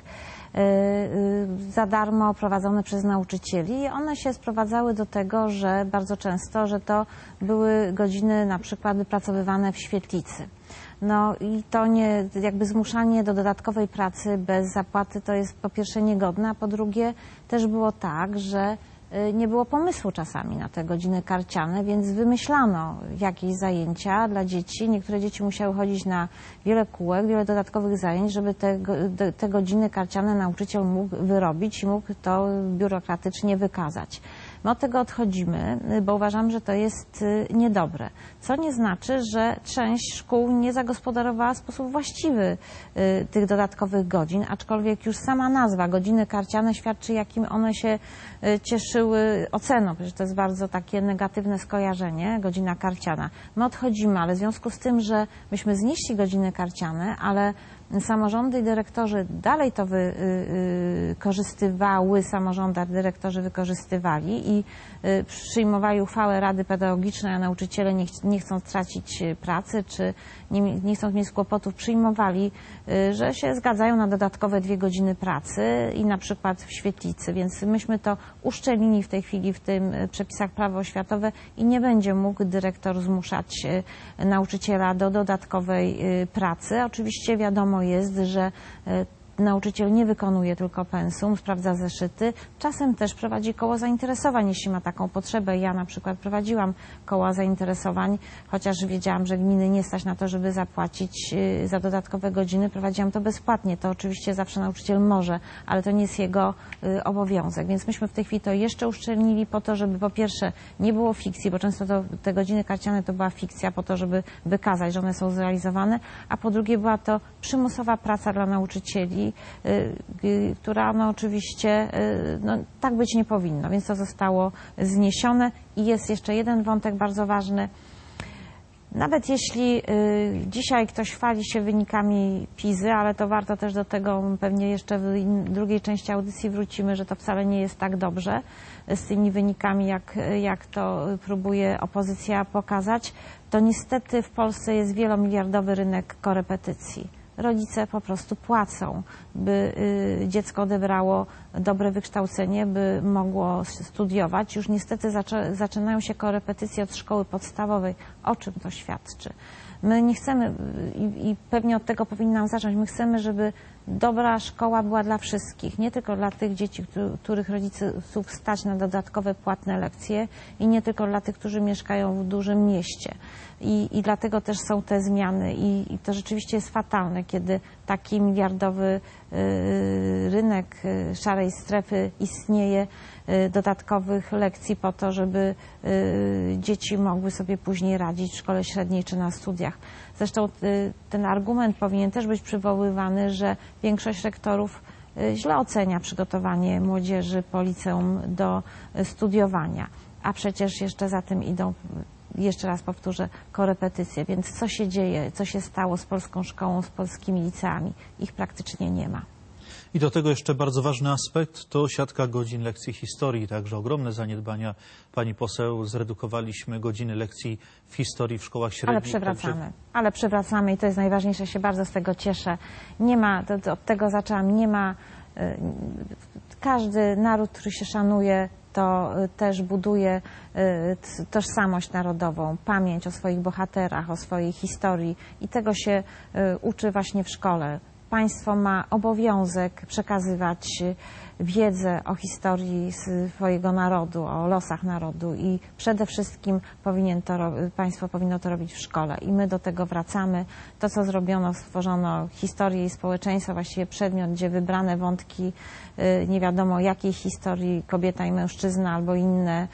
za darmo prowadzone przez nauczycieli. I one się sprowadzały do tego, że bardzo często, że to były godziny na przykład wypracowywane w świetlicy. No i to nie, jakby zmuszanie do dodatkowej pracy bez zapłaty to jest po pierwsze niegodne, a po drugie też było tak, że nie było pomysłu czasami na te godziny karciane, więc wymyślano jakieś zajęcia dla dzieci. Niektóre dzieci musiały chodzić na wiele kółek, wiele dodatkowych zajęć, żeby te godziny karciane nauczyciel mógł wyrobić i mógł to biurokratycznie wykazać. My od tego odchodzimy, bo uważam, że to jest niedobre. Co nie znaczy, że część szkół nie zagospodarowała w sposób właściwy tych dodatkowych godzin, aczkolwiek już sama nazwa godziny karciane świadczy, jakim one się cieszyły oceną, przecież to jest bardzo takie negatywne skojarzenie, godzina karciana. My odchodzimy, ale w związku z tym, że myśmy znieśli godziny karciane, ale samorządy i dyrektorzy dalej to wykorzystywały, dyrektorzy wykorzystywali i przyjmowali uchwałę Rady Pedagogicznej, a nauczyciele nie chcą stracić pracy, czy nie chcą mieć kłopotów, przyjmowali, że się zgadzają na dodatkowe 2 godziny pracy i na przykład w świetlicy, więc myśmy to uszczelnili w tej chwili w tym przepisach prawo oświatowe i nie będzie mógł dyrektor zmuszać nauczyciela do dodatkowej pracy. Oczywiście wiadomo jest, że nauczyciel nie wykonuje tylko pensum, sprawdza zeszyty, czasem też prowadzi koło zainteresowań, jeśli ma taką potrzebę. Ja na przykład prowadziłam koła zainteresowań, chociaż wiedziałam, że gminy nie stać na to, żeby zapłacić za dodatkowe godziny, prowadziłam to bezpłatnie. To oczywiście zawsze nauczyciel może, ale to nie jest jego obowiązek. Więc myśmy w tej chwili to jeszcze uszczelnili po to, żeby po pierwsze nie było fikcji, bo często te godziny karciane to była fikcja po to, żeby wykazać, że one są zrealizowane, a po drugie była to przymusowa praca dla nauczycieli, która no oczywiście tak być nie powinno, więc to zostało zniesione. I jest jeszcze jeden wątek bardzo ważny. Nawet jeśli dzisiaj ktoś chwali się wynikami PISY, ale to warto też do tego, pewnie jeszcze w drugiej części audycji wrócimy, że to wcale nie jest tak dobrze z tymi wynikami, jak to próbuje opozycja pokazać, to niestety w Polsce jest wielomiliardowy rynek korepetycji. Rodzice po prostu płacą, by dziecko odebrało dobre wykształcenie, by mogło studiować. Już niestety zaczynają się korepetycje od szkoły podstawowej. O czym to świadczy? My nie chcemy, i pewnie od tego powinnam zacząć, my chcemy, żeby dobra szkoła była dla wszystkich, nie tylko dla tych dzieci, których rodziców stać na dodatkowe płatne lekcje i nie tylko dla tych, którzy mieszkają w dużym mieście. I dlatego też są te zmiany i to rzeczywiście jest fatalne, kiedy taki miliardowy rynek szarej strefy istnieje, dodatkowych lekcji po to, żeby dzieci mogły sobie później radzić w szkole średniej czy na studiach. Zresztą ten argument powinien też być przywoływany, że większość rektorów źle ocenia przygotowanie młodzieży po liceum do studiowania, a przecież jeszcze za tym idą, jeszcze raz powtórzę, korepetycje. Więc co się dzieje, co się stało z polską szkołą, z polskimi liceami? Ich praktycznie nie ma. I do tego jeszcze bardzo ważny aspekt to siatka godzin lekcji historii. Także ogromne zaniedbania. Pani poseł, zredukowaliśmy godziny lekcji w historii w szkołach średnich. Ale przywracamy i to jest najważniejsze. Ja się bardzo z tego cieszę. Nie ma, od tego zaczęłam, nie ma, każdy naród, który się szanuje, to też buduje tożsamość narodową, pamięć o swoich bohaterach, o swojej historii i tego się uczy właśnie w szkole. Państwo ma obowiązek przekazywać wiedzę o historii swojego narodu, o losach narodu i przede wszystkim państwo powinno to robić w szkole i my do tego wracamy. To, co zrobiono, stworzono historię i społeczeństwo, właściwie przedmiot, gdzie wybrane wątki nie wiadomo jakiej historii, kobieta i mężczyzna albo inne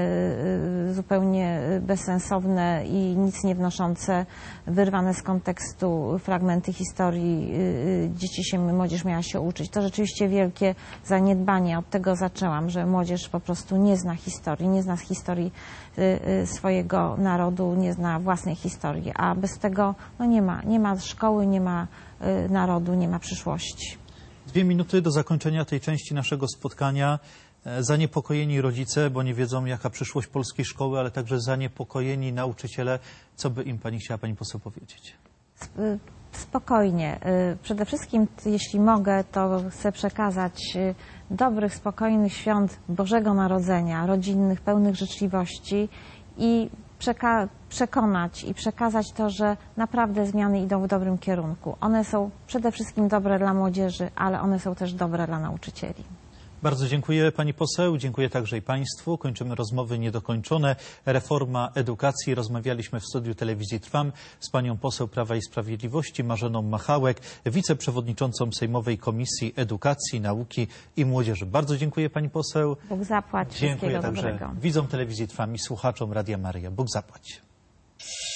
zupełnie bezsensowne i nic nie wnoszące, wyrwane z kontekstu fragmenty historii młodzież miała się uczyć. To rzeczywiście wielkie zaniedbanie. Od tego zaczęłam, że młodzież po prostu nie zna historii, nie zna historii swojego narodu, nie zna własnej historii, a bez tego no nie ma szkoły, nie ma narodu, nie ma przyszłości. 2 minuty do zakończenia tej części naszego spotkania. Zaniepokojeni rodzice, bo nie wiedzą, jaka przyszłość polskiej szkoły, ale także zaniepokojeni nauczyciele. Co by im pani poseł powiedzieć? Spokojnie. Przede wszystkim, jeśli mogę, to chcę przekazać dobrych, spokojnych świąt Bożego Narodzenia, rodzinnych, pełnych życzliwości i przekonać i przekazać to, że naprawdę zmiany idą w dobrym kierunku. One są przede wszystkim dobre dla młodzieży, ale one są też dobre dla nauczycieli. Bardzo dziękuję pani poseł, dziękuję także i państwu. Kończymy rozmowy niedokończone. Reforma edukacji. Rozmawialiśmy w studiu telewizji Trwam z panią poseł Prawa i Sprawiedliwości Marzeną Machałek, wiceprzewodniczącą Sejmowej Komisji Edukacji, Nauki i Młodzieży. Bardzo dziękuję pani poseł. Bóg zapłać. Dziękuję Wszystkiego także dobrego. widzom telewizji Trwam i słuchaczom Radia Maryja. Bóg zapłać.